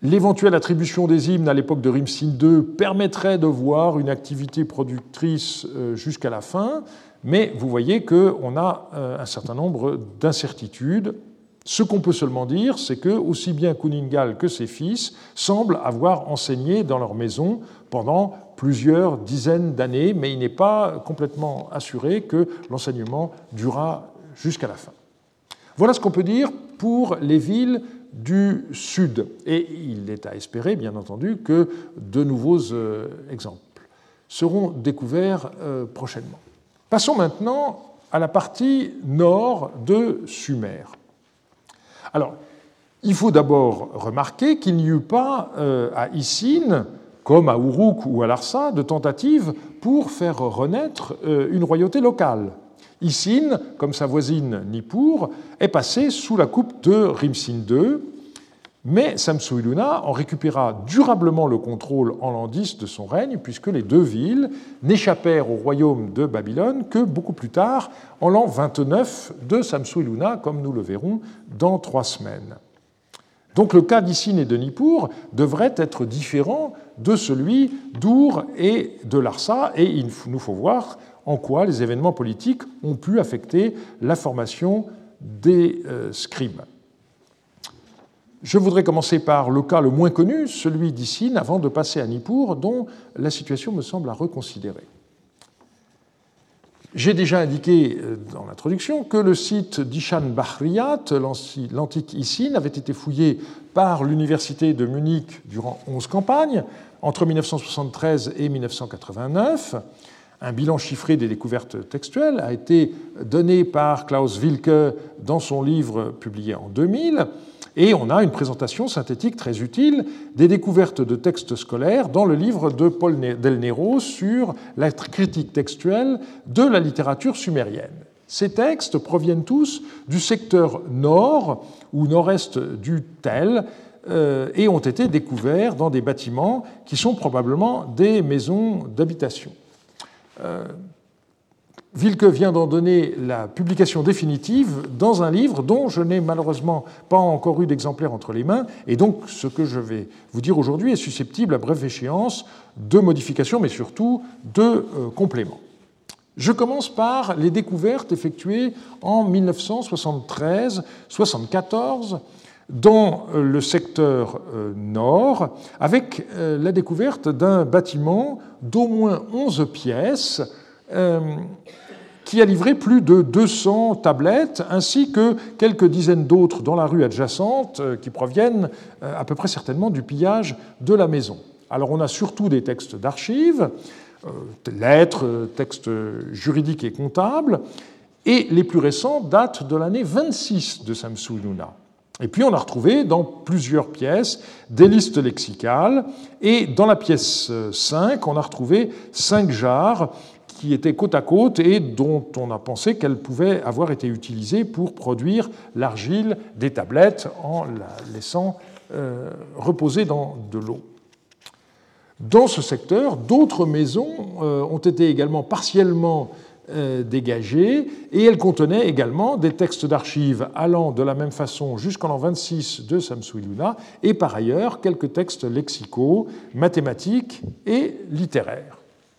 L'éventuelle attribution des hymnes à l'époque de Rimsin II permettrait de voir une activité productrice jusqu'à la fin, mais vous voyez qu'on a un certain nombre d'incertitudes. Ce qu'on peut seulement dire, c'est que aussi bien Kuningal que ses fils semblent avoir enseigné dans leur maison pendant plusieurs dizaines d'années, mais il n'est pas complètement assuré que l'enseignement durera jusqu'à la fin. Voilà ce qu'on peut dire pour les villes du Sud. Et il est à espérer, bien entendu, que de nouveaux exemples seront découverts prochainement. Passons maintenant à la partie nord de Sumer. Alors, il faut d'abord remarquer qu'il n'y eut pas à Isin, comme à Uruk ou à Larsa, de tentatives pour faire renaître une royauté locale. Isin, comme sa voisine Nippur, est passée sous la coupe de Rimsin II, mais Samsu-Iluna en récupéra durablement le contrôle en l'an X de son règne, puisque les deux villes n'échappèrent au royaume de Babylone que beaucoup plus tard, en l'an 29 de Samsu-Iluna, comme nous le verrons dans 3 semaines. Donc le cas d'Isin et de Nippur devrait être différent de celui d'Ur et de Larsa, et il nous faut voir en quoi les événements politiques ont pu affecter la formation des scribes. Je voudrais commencer par le cas le moins connu, celui d'Isin, avant de passer à Nippur, dont la situation me semble à reconsidérer. J'ai déjà indiqué dans l'introduction que le site d'Ishan Bahriyat, l'antique Isin, avait été fouillé par l'université de Munich durant 11 campagnes, entre 1973 et 1989. Un bilan chiffré des découvertes textuelles a été donné par Klaus Wilke dans son livre publié en 2000, et on a une présentation synthétique très utile des découvertes de textes scolaires dans le livre de Paul Del Nero sur la critique textuelle de la littérature sumérienne. Ces textes proviennent tous du secteur nord ou nord-est du Tel et ont été découverts dans des bâtiments qui sont probablement des maisons d'habitation. Wilke vient d'en donner la publication définitive dans un livre dont je n'ai malheureusement pas encore eu d'exemplaire entre les mains, et donc ce que je vais vous dire aujourd'hui est susceptible à brève échéance de modifications, mais surtout de compléments. Je commence par les découvertes effectuées en 1973-74 dans le secteur nord, avec la découverte d'un bâtiment d'au moins 11 pièces qui a livré plus de 200 tablettes, ainsi que quelques dizaines d'autres dans la rue adjacente, qui proviennent à peu près certainement du pillage de la maison. Alors on a surtout des textes d'archives, lettres, textes juridiques et comptables, et les plus récents datent de l'année 26 de Samsu-Iluna. Et puis on a retrouvé dans plusieurs pièces des listes lexicales, et dans la pièce 5, on a retrouvé 5 jarres qui étaient côte à côte et dont on a pensé qu'elles pouvaient avoir été utilisées pour produire l'argile des tablettes en la laissant reposer dans de l'eau. Dans ce secteur, d'autres maisons ont été également partiellement dégagées et elles contenaient également des textes d'archives allant de la même façon jusqu'en l'an 26 de Samsu-Iluna et par ailleurs quelques textes lexicaux, mathématiques et littéraires.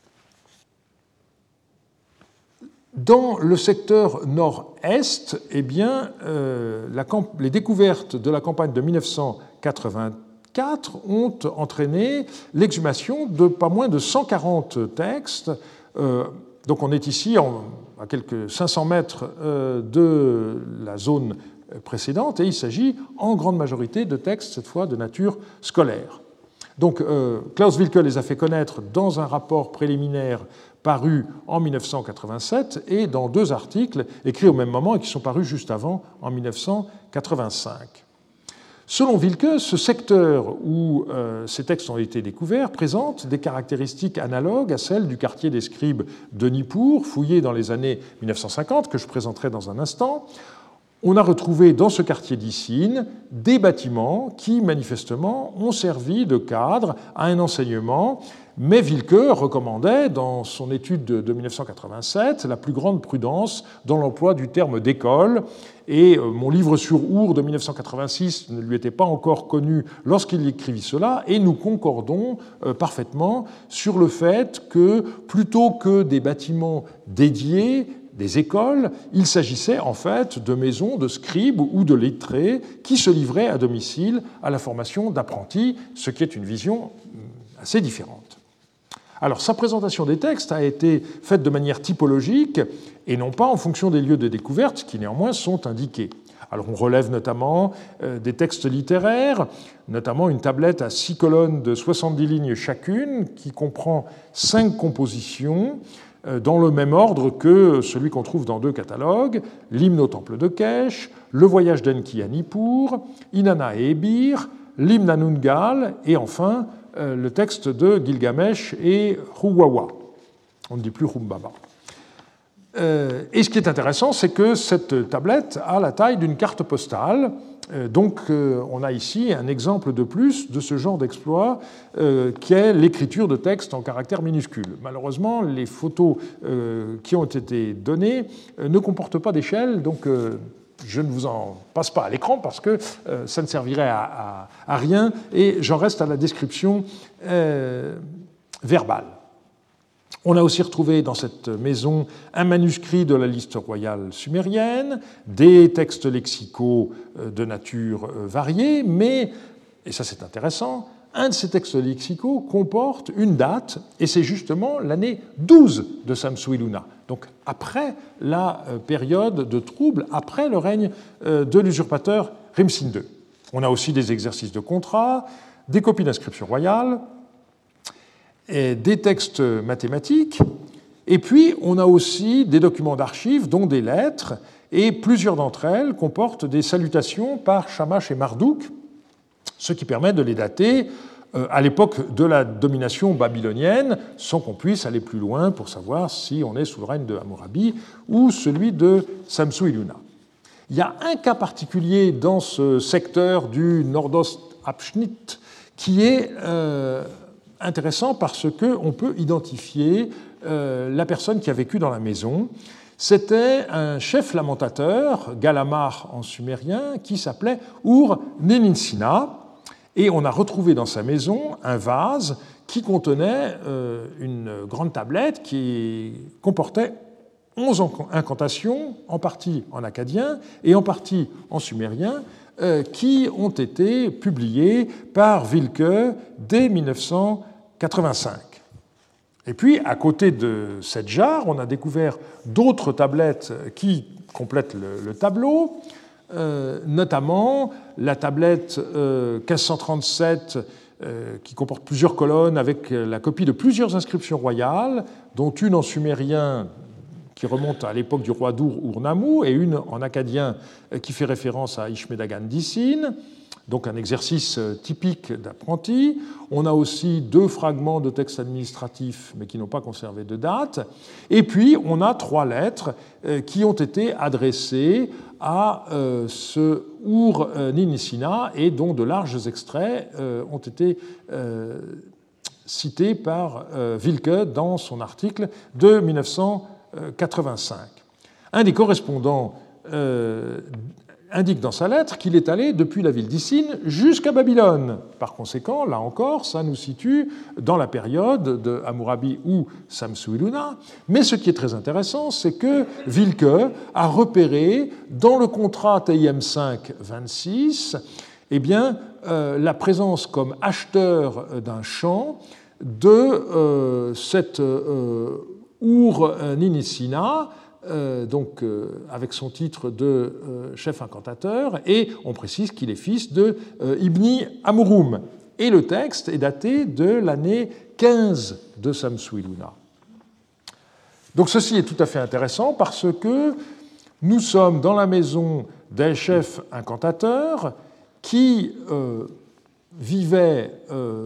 Dans le secteur nord-est, eh bien, les découvertes de la campagne de 1984 ont entraîné l'exhumation de pas moins de 140 textes. Donc on est ici à quelques 500 mètres de la zone précédente et il s'agit en grande majorité de textes, cette fois de nature scolaire. Donc Klaus Wilke les a fait connaître dans un rapport préliminaire paru en 1987 et dans 2 articles écrits au même moment et qui sont parus juste avant, en 1985. Selon Wilke, ce secteur où ces textes ont été découverts présente des caractéristiques analogues à celles du quartier des scribes de Nippur, fouillé dans les années 1950, que je présenterai dans un instant. On a retrouvé dans ce quartier d'Isin des bâtiments qui, manifestement, ont servi de cadre à un enseignement Mais Wilke recommandait, dans son étude de 1987, la plus grande prudence dans l'emploi du terme d'école. Et mon livre sur Our de 1986 ne lui était pas encore connu lorsqu'il écrivit cela, et nous concordons parfaitement sur le fait que, plutôt que des bâtiments dédiés, des écoles, il s'agissait en fait de maisons de scribes ou de lettrés qui se livraient à domicile à la formation d'apprentis, ce qui est une vision assez différente. Alors, sa présentation des textes a été faite de manière typologique et non pas en fonction des lieux de découverte qui néanmoins sont indiqués. Alors, on relève notamment des textes littéraires, notamment une tablette à 6 colonnes de 70 lignes chacune qui comprend 5 compositions dans le même ordre que celui qu'on trouve dans 2 catalogues, l'hymne au temple de Kesh, le voyage d'Enki à Nippur, Inanna et Ebir, l'hymne à Nungal et enfin le texte de Gilgamesh et Ruwawa. On ne dit plus Rumbaba. Et ce qui est intéressant, c'est que cette tablette a la taille d'une carte postale. Donc on a ici un exemple de plus de ce genre d'exploit qui est l'écriture de textes en caractères minuscules. Malheureusement, les photos qui ont été données ne comportent pas d'échelle, donc je ne vous en passe pas à l'écran parce que ça ne servirait à rien et j'en reste à la description verbale. On a aussi retrouvé dans cette maison un manuscrit de la liste royale sumérienne, des textes lexicaux de nature variée, mais, et ça c'est intéressant, un de ces textes lexicaux comporte une date, et c'est justement l'année 12 de Samsu-Iluna, donc après la période de trouble, après le règne de l'usurpateur Rimsin II. On a aussi des exercices de contrat, des copies d'inscriptions royales, et des textes mathématiques, et puis on a aussi des documents d'archives, dont des lettres, et plusieurs d'entre elles comportent des salutations par Shamash et Marduk, ce qui permet de les dater à l'époque de la domination babylonienne, sans qu'on puisse aller plus loin pour savoir si on est sous le règne de Hammurabi ou celui de Samsu-Iluna. Il y a un cas particulier dans ce secteur du Nordost-Abschnitt qui est intéressant parce qu'on peut identifier la personne qui a vécu dans la maison. C'était un chef lamentateur, Galamar en sumérien, qui s'appelait Ur-Nininsina, et on a retrouvé dans sa maison un vase qui contenait une grande tablette qui comportait 11 incantations, en partie en akkadien et en partie en sumérien, qui ont été publiées par Wilke dès 1985. Et puis, à côté de cette jarre, on a découvert d'autres tablettes qui complètent le tableau, notamment la tablette 1537 qui comporte plusieurs colonnes avec la copie de plusieurs inscriptions royales, dont une en sumérien qui remonte à l'époque du roi d'Ur, Ur-Nammu, et une en akkadien qui fait référence à Ishmedagan Dissin, donc un exercice typique d'apprenti. On a aussi 2 fragments de textes administratifs, mais qui n'ont pas conservé de date. Et puis, on a 3 lettres qui ont été adressées à ce Ur-Nininsina et dont de larges extraits ont été cités par Wilke dans son article de 1985. Un des correspondants indique dans sa lettre qu'il est allé depuis la ville d'Issin jusqu'à Babylone. Par conséquent, là encore, ça nous situe dans la période de Hammurabi ou Samsu-Iluna. Mais ce qui est très intéressant, c'est que Wilke a repéré dans le contrat TIM 5-26 la présence comme acheteur d'un champ de cet Ur-Nininsina, avec son titre de chef incantateur, et on précise qu'il est fils de Ibni Amurum. Et le texte est daté de l'année 15 de Samsu-Iluna. Donc ceci est tout à fait intéressant parce que nous sommes dans la maison d'un chef incantateur qui vivait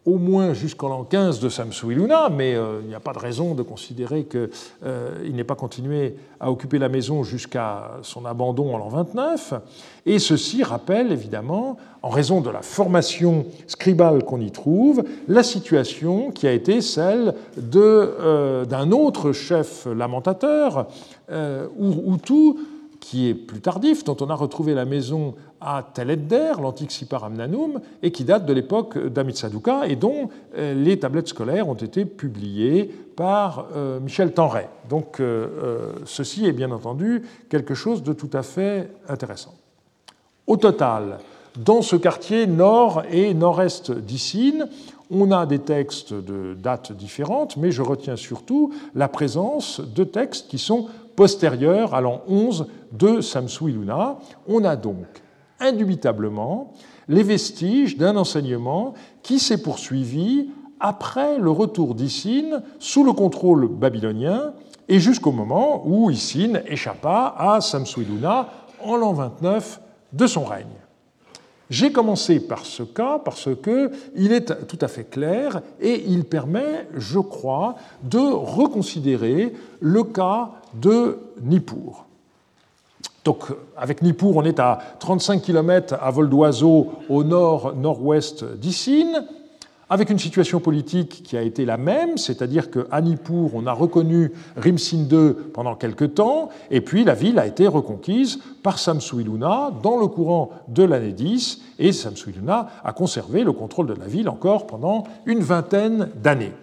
au moins jusqu'en l'an 15 de Samsu-Iluna, mais il n'y a pas de raison de considérer qu'il n'ait pas continué à occuper la maison jusqu'à son abandon en l'an 29. Et ceci rappelle évidemment, en raison de la formation scribale qu'on y trouve, la situation qui a été celle d'un autre chef lamentateur, Urrutu, qui est plus tardif, dont on a retrouvé la maison à Tel Edder, l'antique Sipar Amnanum, et qui date de l'époque d'Amitsaduqa, et dont les tablettes scolaires ont été publiées par Michel Tenray. Donc ceci est bien entendu quelque chose de tout à fait intéressant. Au total, dans ce quartier nord et nord-est d'Issine, on a des textes de dates différentes, mais je retiens surtout la présence de textes qui sont postérieurs à l'an 11 de Samsu-Iluna. On a donc indubitablement les vestiges d'un enseignement qui s'est poursuivi après le retour d'Issine sous le contrôle babylonien et jusqu'au moment où Issine échappa à Samsu-Iluna en l'an 29 de son règne. J'ai commencé par ce cas parce qu'il est tout à fait clair et il permet, je crois, de reconsidérer le cas de Nippur. Donc, avec Nippur, on est à 35 km à vol d'oiseau au nord-nord-ouest d'Issine, avec une situation politique qui a été la même, c'est-à-dire qu'à Nippur, on a reconnu Rimsin II pendant quelque temps, et puis la ville a été reconquise par Samsu-Iluna dans le courant de l'année 10, et Samsu-Iluna a conservé le contrôle de la ville encore pendant une vingtaine d'années.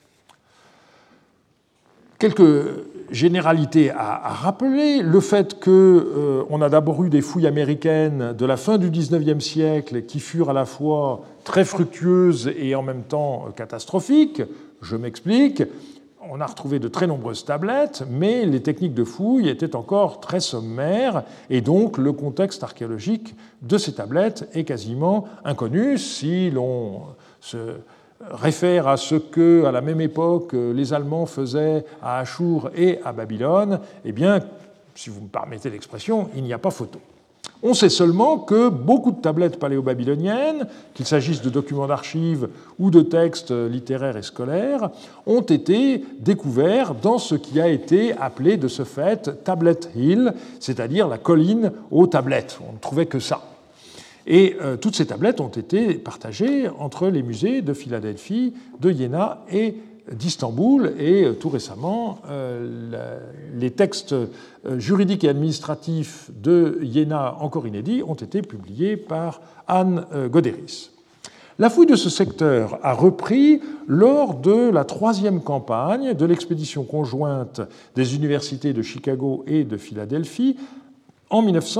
Quelques généralité à rappeler, le fait qu'on a d'abord eu des fouilles américaines de la fin du XIXe siècle qui furent à la fois très fructueuses et en même temps catastrophiques. Je m'explique. On a retrouvé de très nombreuses tablettes, mais les techniques de fouille étaient encore très sommaires, et donc le contexte archéologique de ces tablettes est quasiment inconnu. Si l'on se réfère à ce que, à la même époque, les Allemands faisaient à Achour et à Babylone, eh bien, si vous me permettez l'expression, il n'y a pas photo. On sait seulement que beaucoup de tablettes paléo-babyloniennes, qu'il s'agisse de documents d'archives ou de textes littéraires et scolaires, ont été découverts dans ce qui a été appelé de ce fait Tablet Hill, c'est-à-dire la colline aux tablettes. On ne trouvait que ça. Et toutes ces tablettes ont été partagées entre les musées de Philadelphie, de Iéna et d'Istanbul. Et tout récemment, les textes juridiques et administratifs de Iéna, encore inédits, ont été publiés par Anne Goderis. La fouille de ce secteur a repris lors de la troisième campagne de l'expédition conjointe des universités de Chicago et de Philadelphie, en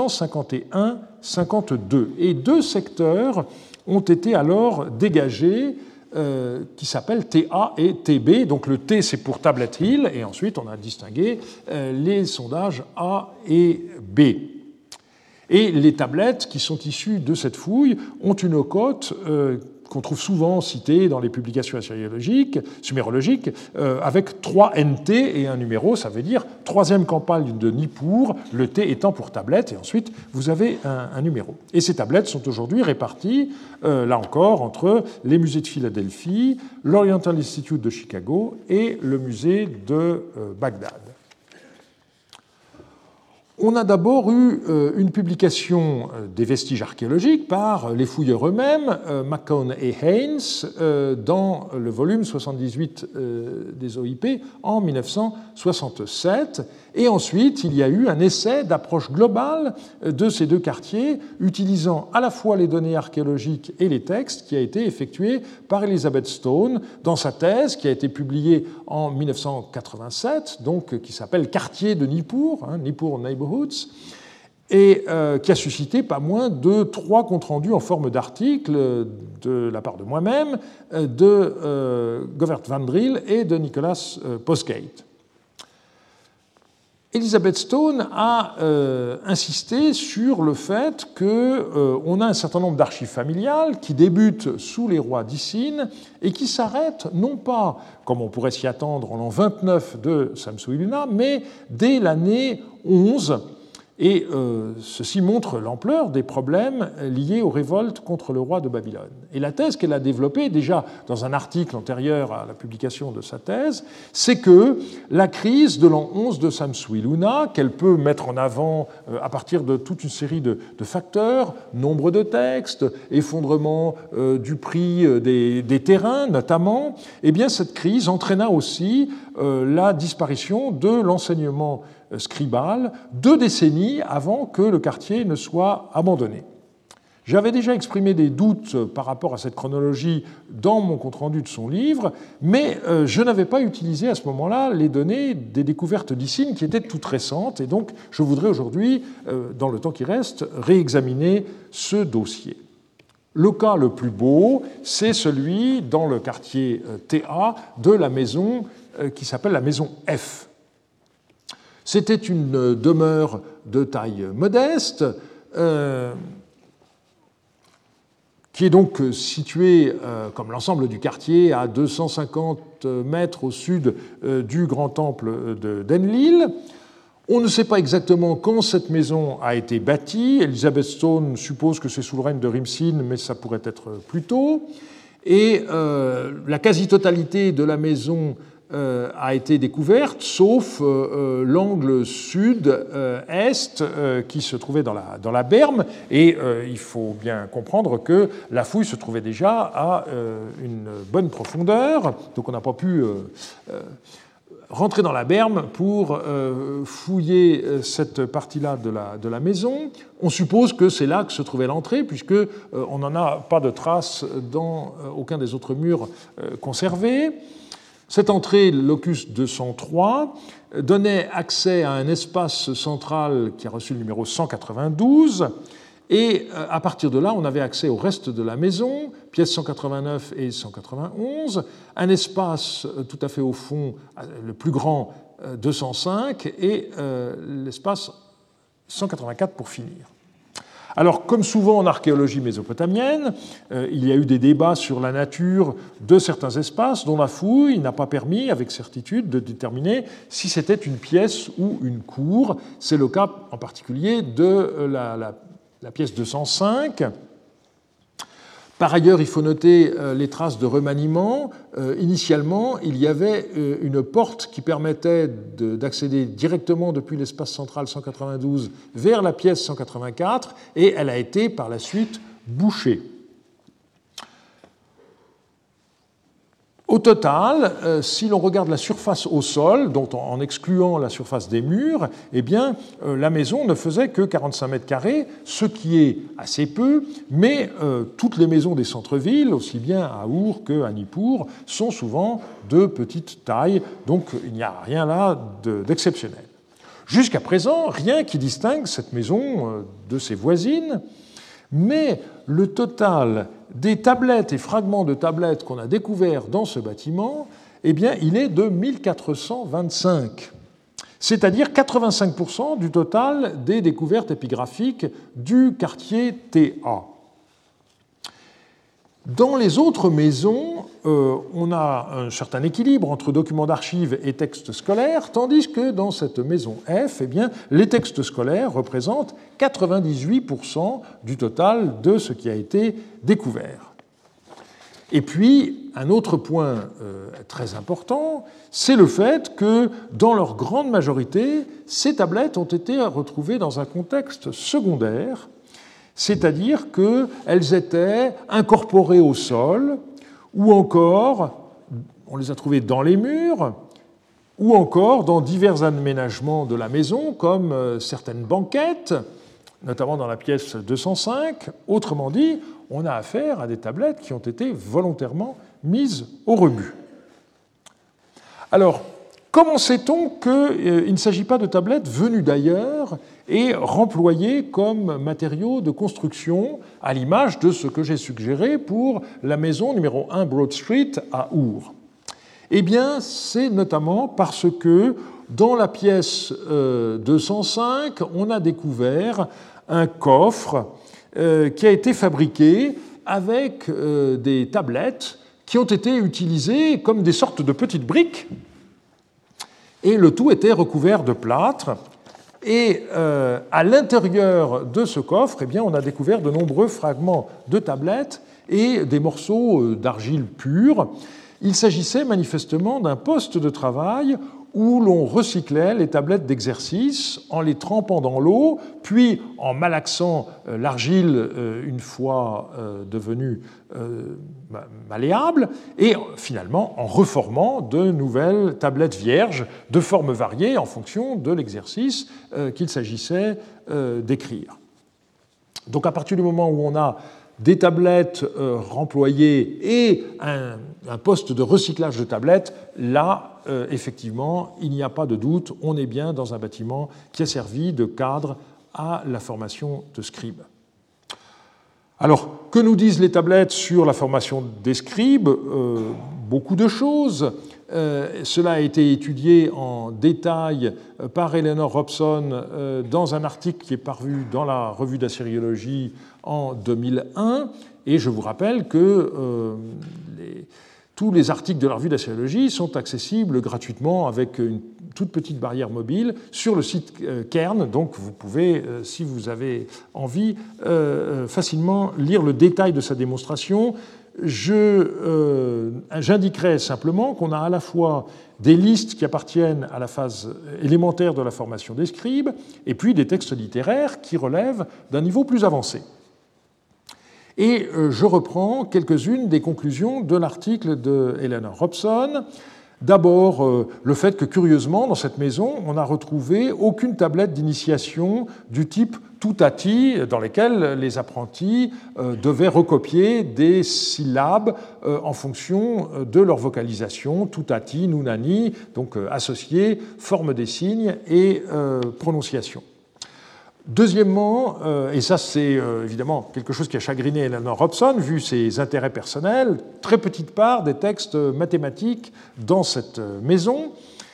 1951-52. Et deux secteurs ont été alors dégagés qui s'appellent TA et TB. Donc le T, c'est pour Tablet Hill, et ensuite on a distingué les sondages A et B. Et les tablettes qui sont issues de cette fouille ont une cote qu'on trouve souvent citée dans les publications sumérologiques, avec 3 NT et un numéro, ça veut dire troisième campagne de Nippur, le T étant pour tablette, et ensuite vous avez un numéro. Et ces tablettes sont aujourd'hui réparties, là encore, entre les musées de Philadelphie, l'Oriental Institute de Chicago et le musée de Bagdad. On a d'abord eu une publication des vestiges archéologiques par les fouilleurs eux-mêmes, McCone et Haynes, dans le volume 78 des OIP en 1967. Et ensuite, il y a eu un essai d'approche globale de ces deux quartiers, utilisant à la fois les données archéologiques et les textes, qui a été effectué par Elizabeth Stone dans sa thèse, qui a été publiée en 1987, donc qui s'appelle Quartier de Nippur, Nippur Neighborhoods, et qui a suscité pas moins de 3 comptes rendus en forme d'articles de la part de moi-même, de Govert Van Driel et de Nicholas Postgate. Elizabeth Stone a insisté sur le fait qu'on a un certain nombre d'archives familiales qui débutent sous les rois d'Issine et qui s'arrêtent non pas, comme on pourrait s'y attendre, en l'an 29 de Samsu-Iluna, mais dès l'année 11, Et ceci montre l'ampleur des problèmes liés aux révoltes contre le roi de Babylone. Et la thèse qu'elle a développée, déjà dans un article antérieur à la publication de sa thèse, c'est que la crise de l'an 11 de Samsu-Iluna, qu'elle peut mettre en avant à partir de toute une série de facteurs, nombre de textes, effondrement du prix des terrains notamment, eh bien cette crise entraîna aussi la disparition de l'enseignement scribal 2 décennies avant que le quartier ne soit abandonné. J'avais déjà exprimé des doutes par rapport à cette chronologie dans mon compte-rendu de son livre, mais je n'avais pas utilisé à ce moment-là les données des découvertes d'Icine qui étaient toutes récentes, et donc je voudrais aujourd'hui, dans le temps qui reste, réexaminer ce dossier. Le cas le plus beau, c'est celui dans le quartier TA de la maison qui s'appelle la maison F. C'était une demeure de taille modeste, qui est donc située, comme l'ensemble du quartier, à 250 mètres au sud du grand temple d'Enlil. On ne sait pas exactement quand cette maison a été bâtie. Elizabeth Stone suppose que c'est sous le règne de Rimsin, mais ça pourrait être plus tôt. Et la quasi-totalité de la maison a été découverte, sauf l'angle sud-est qui se trouvait dans la berme. Et il faut bien comprendre que la fouille se trouvait déjà à une bonne profondeur, donc on n'a pas pu rentrer dans la berme pour fouiller cette partie-là de la maison. On suppose que c'est là que se trouvait l'entrée, puisqu'on n'en a pas de traces dans aucun des autres murs conservés. Cette entrée, locus 203, donnait accès à un espace central qui a reçu le numéro 192, et à partir de là, on avait accès au reste de la maison, pièces 189 et 191, un espace tout à fait au fond, le plus grand, 205, et l'espace 184 pour finir. Alors, comme souvent en archéologie mésopotamienne, il y a eu des débats sur la nature de certains espaces dont la fouille n'a pas permis avec certitude de déterminer si c'était une pièce ou une cour. C'est le cas en particulier de la pièce 205. Par ailleurs, il faut noter les traces de remaniement. Initialement, il y avait une porte qui permettait d'accéder directement depuis l'espace central 192 vers la pièce 184, et elle a été par la suite bouchée. Au total, si l'on regarde la surface au sol, dont en excluant la surface des murs, eh bien, la maison ne faisait que 45 mètres carrés, ce qui est assez peu, mais toutes les maisons des centres-villes, aussi bien à Our qu'à Nippur, sont souvent de petite taille, donc il n'y a rien là d'exceptionnel. Jusqu'à présent, rien qui distingue cette maison de ses voisines, mais le total des tablettes et fragments de tablettes qu'on a découverts dans ce bâtiment, eh bien, il est de 1425, c'est-à-dire 85% du total des découvertes épigraphiques du quartier TA. Dans les autres maisons, on a un certain équilibre entre documents d'archives et textes scolaires, tandis que dans cette maison F, eh bien, les textes scolaires représentent 98% du total de ce qui a été découvert. Et puis, un autre point très important, c'est le fait que, dans leur grande majorité, ces tablettes ont été retrouvées dans un contexte secondaire, c'est-à-dire qu'elles étaient incorporées au sol, ou encore, on les a trouvées dans les murs, ou encore dans divers aménagements de la maison, comme certaines banquettes, notamment dans la pièce 205. Autrement dit, on a affaire à des tablettes qui ont été volontairement mises au rebut. Alors, comment sait-on qu'il ne s'agit pas de tablettes venues d'ailleurs et remployées comme matériaux de construction, à l'image de ce que j'ai suggéré pour la maison numéro 1 Broad Street à Our? Eh bien, c'est notamment parce que dans la pièce 205, on a découvert un coffre qui a été fabriqué avec des tablettes qui ont été utilisées comme des sortes de petites briques, et le tout était recouvert de plâtre. Et à l'intérieur de ce coffre, eh bien, on a découvert de nombreux fragments de tablettes et des morceaux d'argile pure. Il s'agissait manifestement d'un poste de travail où l'on recyclait les tablettes d'exercice en les trempant dans l'eau, puis en malaxant l'argile une fois devenue malléable, et finalement en reformant de nouvelles tablettes vierges de formes variées en fonction de l'exercice qu'il s'agissait d'écrire. Donc à partir du moment où on a des tablettes remployées et un poste de recyclage de tablettes, là, effectivement, il n'y a pas de doute, on est bien dans un bâtiment qui a servi de cadre à la formation de scribes. Alors, que nous disent les tablettes sur la formation des scribes ? Beaucoup de choses. Cela a été étudié en détail par Eleanor Robson dans un article qui est paru dans la revue d'assyriologie en 2001. Et je vous rappelle que tous les articles de la revue d'assyriologie sont accessibles gratuitement avec une toute petite barrière mobile sur le site Cairn. Donc vous pouvez, si vous avez envie, facilement lire le détail de sa démonstration. J'indiquerai simplement qu'on a à la fois des listes qui appartiennent à la phase élémentaire de la formation des scribes et puis des textes littéraires qui relèvent d'un niveau plus avancé. Et je reprends quelques-unes des conclusions de l'article de Eleanor Robson. D'abord, le fait que, curieusement, dans cette maison, on n'a retrouvé aucune tablette d'initiation du type tutati, dans lesquelles les apprentis devaient recopier des syllabes en fonction de leur vocalisation, tutati, nunani, donc associés, forme des signes et prononciation. Deuxièmement, et ça c'est évidemment quelque chose qui a chagriné Eleanor Robson, vu ses intérêts personnels, très petite part des textes mathématiques dans cette maison,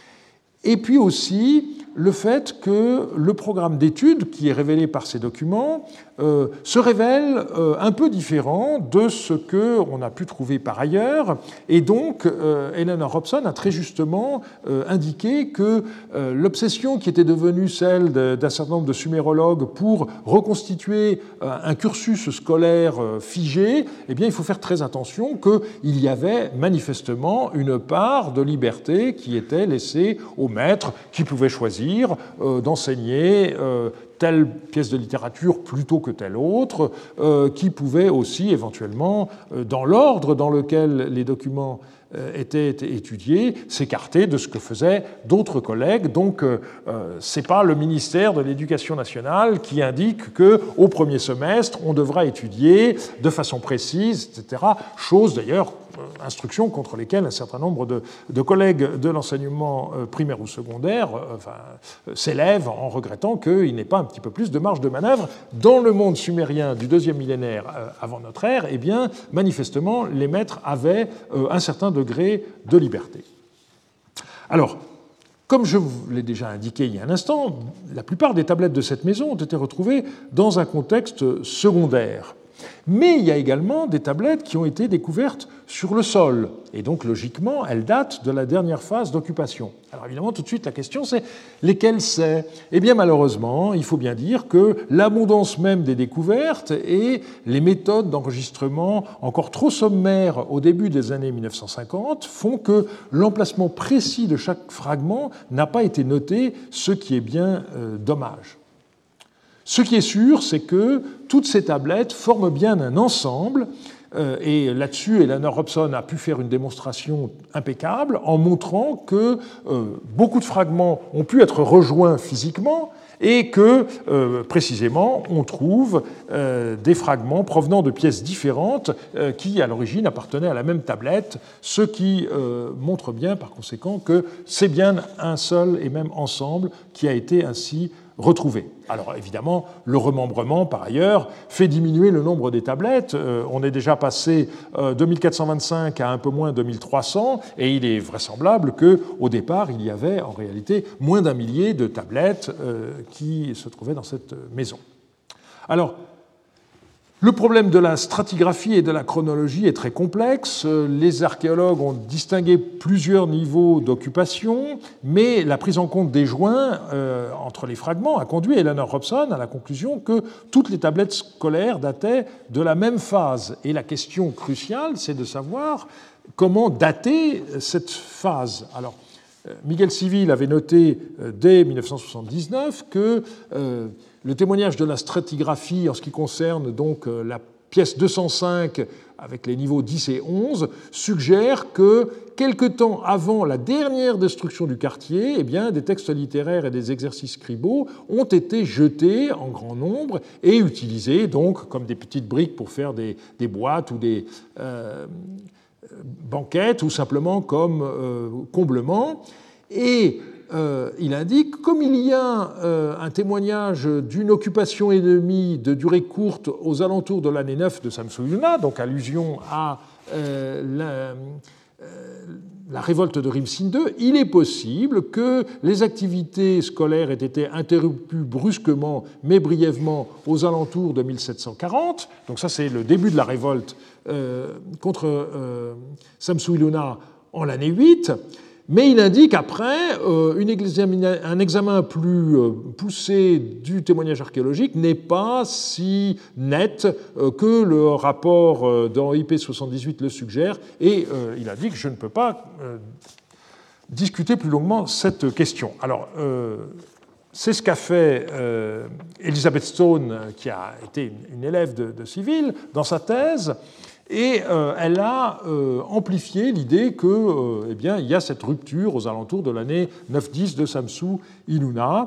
et puis aussi le fait que le programme d'études qui est révélé par ces documents se révèle un peu différent de ce qu'on a pu trouver par ailleurs. Et donc, Eleanor Robson a très justement indiqué que l'obsession qui était devenue celle d'un certain nombre de sumérologues pour reconstituer un cursus scolaire figé, eh bien, il faut faire très attention qu'il y avait manifestement une part de liberté qui était laissée aux maîtres qui pouvaient choisir d'enseigner telle pièce de littérature plutôt que telle autre, qui pouvait aussi éventuellement, dans l'ordre dans lequel les documents étaient étudiés, s'écarter de ce que faisaient d'autres collègues. Donc, ce n'est pas le ministère de l'Éducation nationale qui indique qu'au premier semestre, on devra étudier de façon précise, etc. Chose d'ailleurs, instructions contre lesquelles un certain nombre de collègues de l'enseignement primaire ou secondaire s'élèvent en regrettant qu'il n'ait pas un petit peu plus de marge de manœuvre. Dans le monde sumérien du deuxième millénaire avant notre ère, eh bien, manifestement, les maîtres avaient un certain degré de liberté. Alors, comme je vous l'ai déjà indiqué il y a un instant, la plupart des tablettes de cette maison ont été retrouvées dans un contexte secondaire. Mais il y a également des tablettes qui ont été découvertes sur le sol, et donc logiquement, elles datent de la dernière phase d'occupation. Alors évidemment, tout de suite, la question c'est lesquelles c'est ? Eh bien malheureusement, il faut bien dire que l'abondance même des découvertes et les méthodes d'enregistrement encore trop sommaires au début des années 1950 font que l'emplacement précis de chaque fragment n'a pas été noté, ce qui est bien dommage. Ce qui est sûr, c'est que toutes ces tablettes forment bien un ensemble, et là-dessus, Eleanor Robson a pu faire une démonstration impeccable en montrant que beaucoup de fragments ont pu être rejoints physiquement et que, précisément, on trouve des fragments provenant de pièces différentes qui, à l'origine, appartenaient à la même tablette, ce qui montre bien, par conséquent, que c'est bien un seul et même ensemble qui a été ainsi retrouvé. Alors évidemment, le remembrement, par ailleurs, fait diminuer le nombre des tablettes. On est déjà passé de 1425 à un peu moins de 1300, et il est vraisemblable qu'au départ, il y avait en réalité moins d'1 millier de tablettes qui se trouvaient dans cette maison. Alors, Le problème de la stratigraphie et de la chronologie est très complexe. Les archéologues ont distingué plusieurs niveaux d'occupation, mais la prise en compte des joints entre les fragments a conduit Eleanor Robson à la conclusion que toutes les tablettes scolaires dataient de la même phase. Et la question cruciale, c'est de savoir comment dater cette phase. Alors, Miguel Civil avait noté dès 1979 que le témoignage de la stratigraphie en ce qui concerne donc la pièce 205 avec les niveaux 10 et 11 suggère que quelque temps avant la dernière destruction du quartier, eh bien, des textes littéraires et des exercices scribaux ont été jetés en grand nombre et utilisés donc comme des petites briques pour faire des boîtes ou des banquettes ou simplement comme comblement. Et il indique, comme il y a un témoignage d'une occupation ennemie de durée courte aux alentours de l'année 9 de Samsu-Iluna, donc allusion à la révolte de Rimsin II, il est possible que les activités scolaires aient été interrompues brusquement, mais brièvement, aux alentours de 1740. Donc ça, c'est le début de la révolte contre Samsu-Iluna en l'année 8. Mais il indique après un examen plus poussé du témoignage archéologique n'est pas si net que le rapport dans IP 78 le suggère, et il indique je ne peux pas discuter plus longuement cette question. Alors, c'est ce qu'a fait Elizabeth Stone, qui a été une élève de Civil, dans sa thèse. Et elle a amplifié l'idée que, eh bien, il y a cette rupture aux alentours de l'année 9-10 de Samsu-Iluna.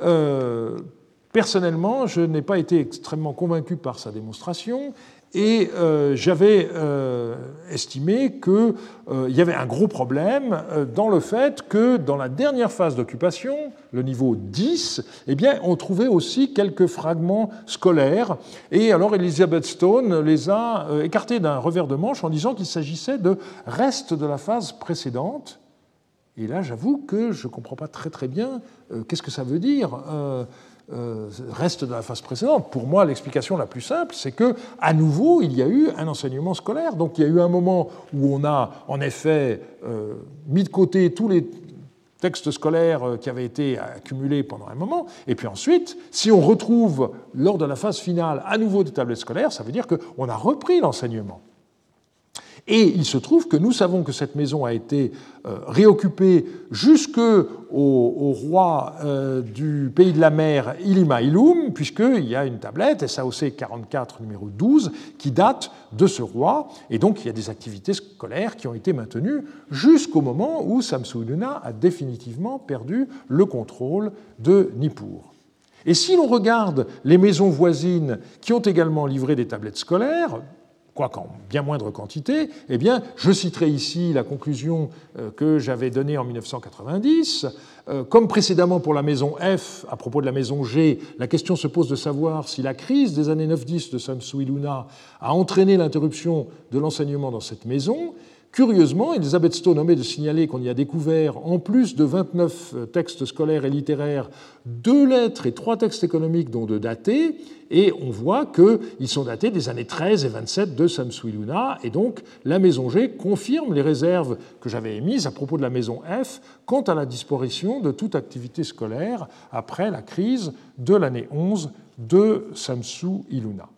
Personnellement, je n'ai pas été extrêmement convaincu par sa démonstration et j'avais estimé qu'il y avait un gros problème dans le fait que dans la dernière phase d'occupation, le niveau 10, eh bien, on trouvait aussi quelques fragments scolaires. Et alors Elizabeth Stone les a écartés d'un revers de manche en disant qu'il s'agissait de restes de la phase précédente. Et là, j'avoue que je ne comprends pas très bien qu'est-ce que ça veut dire. Reste de la phase précédente. Pour moi, l'explication la plus simple, c'est que, à nouveau, il y a eu un enseignement scolaire. Donc, il y a eu un moment où on a, en effet, mis de côté tous les textes scolaires qui avaient été accumulés pendant un moment. Et puis ensuite, si on retrouve, lors de la phase finale, à nouveau des tablettes scolaires, ça veut dire qu'on a repris l'enseignement. Et il se trouve que nous savons que cette maison a été réoccupée jusqu'au roi du pays de la mer, Ilima Ilum, puisqu'il y a une tablette, SAOC 44, numéro 12, qui date de ce roi. Et donc, il y a des activités scolaires qui ont été maintenues jusqu'au moment où Samsu-Iluna a définitivement perdu le contrôle de Nippur. Et si l'on regarde les maisons voisines qui ont également livré des tablettes scolaires, quoiqu'en bien moindre quantité, eh bien, je citerai ici la conclusion que j'avais donnée en 1990. Comme précédemment pour la maison F, à propos de la maison G, la question se pose de savoir si la crise des années 9-10 de Samsu-Iluna a entraîné l'interruption de l'enseignement dans cette maison. Curieusement, Elizabeth Stone omet de signaler qu'on y a découvert, en plus de 29 textes scolaires et littéraires, 2 lettres et 3 textes économiques, dont 2 datés, et on voit qu'ils sont datés des années 13 et 27 de Samsu-Iluna, et donc la maison G confirme les réserves que j'avais émises à propos de la maison F quant à la disparition de toute activité scolaire après la crise de l'année 11 de Samsu-Iluna.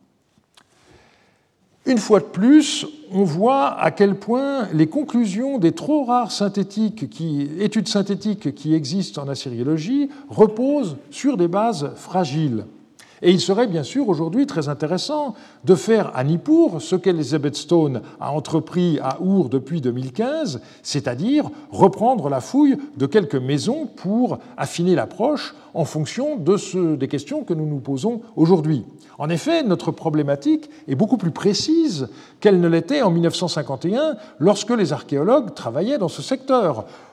Une fois de plus, on voit à quel point les conclusions des trop rares études synthétiques qui existent en assyriologie reposent sur des bases fragiles. Et il serait bien sûr aujourd'hui très intéressant de faire à Nippur ce qu'Elizabeth Stone a entrepris à Our depuis 2015, c'est-à-dire reprendre la fouille de quelques maisons pour affiner l'approche en fonction des questions que nous nous posons aujourd'hui. En effet, notre problématique est beaucoup plus précise qu'elle ne l'était en 1951 lorsque les archéologues travaillaient dans ce secteur.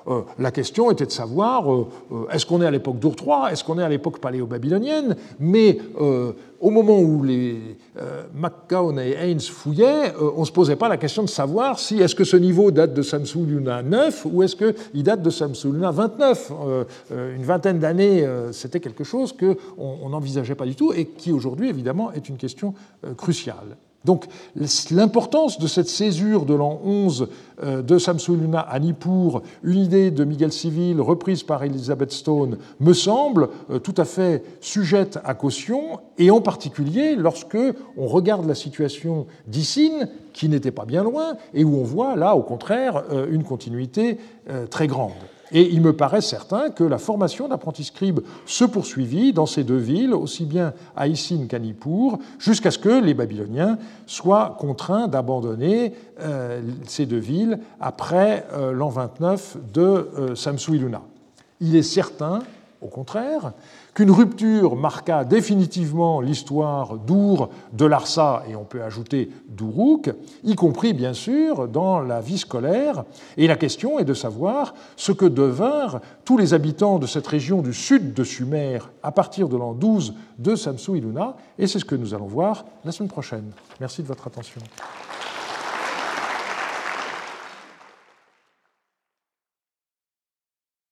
la question était de savoir est-ce qu'on est à l'époque d'Ur III, est-ce qu'on est à l'époque paléo-babylonienne, mais au moment où les McCown et Haynes fouillaient, on ne se posait pas la question de savoir si est-ce que ce niveau date de Samsu-Iluna 9 ou est-ce qu'il date de Samsu-Iluna 29. Une vingtaine d'années, c'était quelque chose qu'on n'envisageait pas du tout et qui aujourd'hui, évidemment, est une question cruciale. Donc l'importance de cette césure de l'an 11 de Samsu-Iluna à Nippur, une idée de Miguel Civil reprise par Elizabeth Stone, me semble tout à fait sujette à caution, et en particulier lorsque on regarde la situation d'Issine, qui n'était pas bien loin, et où on voit là, au contraire, une continuité très grande. Et il me paraît certain que la formation d'apprentis scribes se poursuivit dans ces deux villes, aussi bien à Issine qu'à Nippur, jusqu'à ce que les Babyloniens soient contraints d'abandonner ces deux villes après l'an 29 de Samsu-Iluna. Il est certain, au contraire, qu'une rupture marqua définitivement l'histoire d'Ur, de Larsa, et on peut ajouter d'Uruk, y compris bien sûr dans la vie scolaire. Et la question est de savoir ce que devinrent tous les habitants de cette région du sud de Sumer à partir de l'an 12 de Samsu-Iluna, et c'est ce que nous allons voir la semaine prochaine. Merci de votre attention.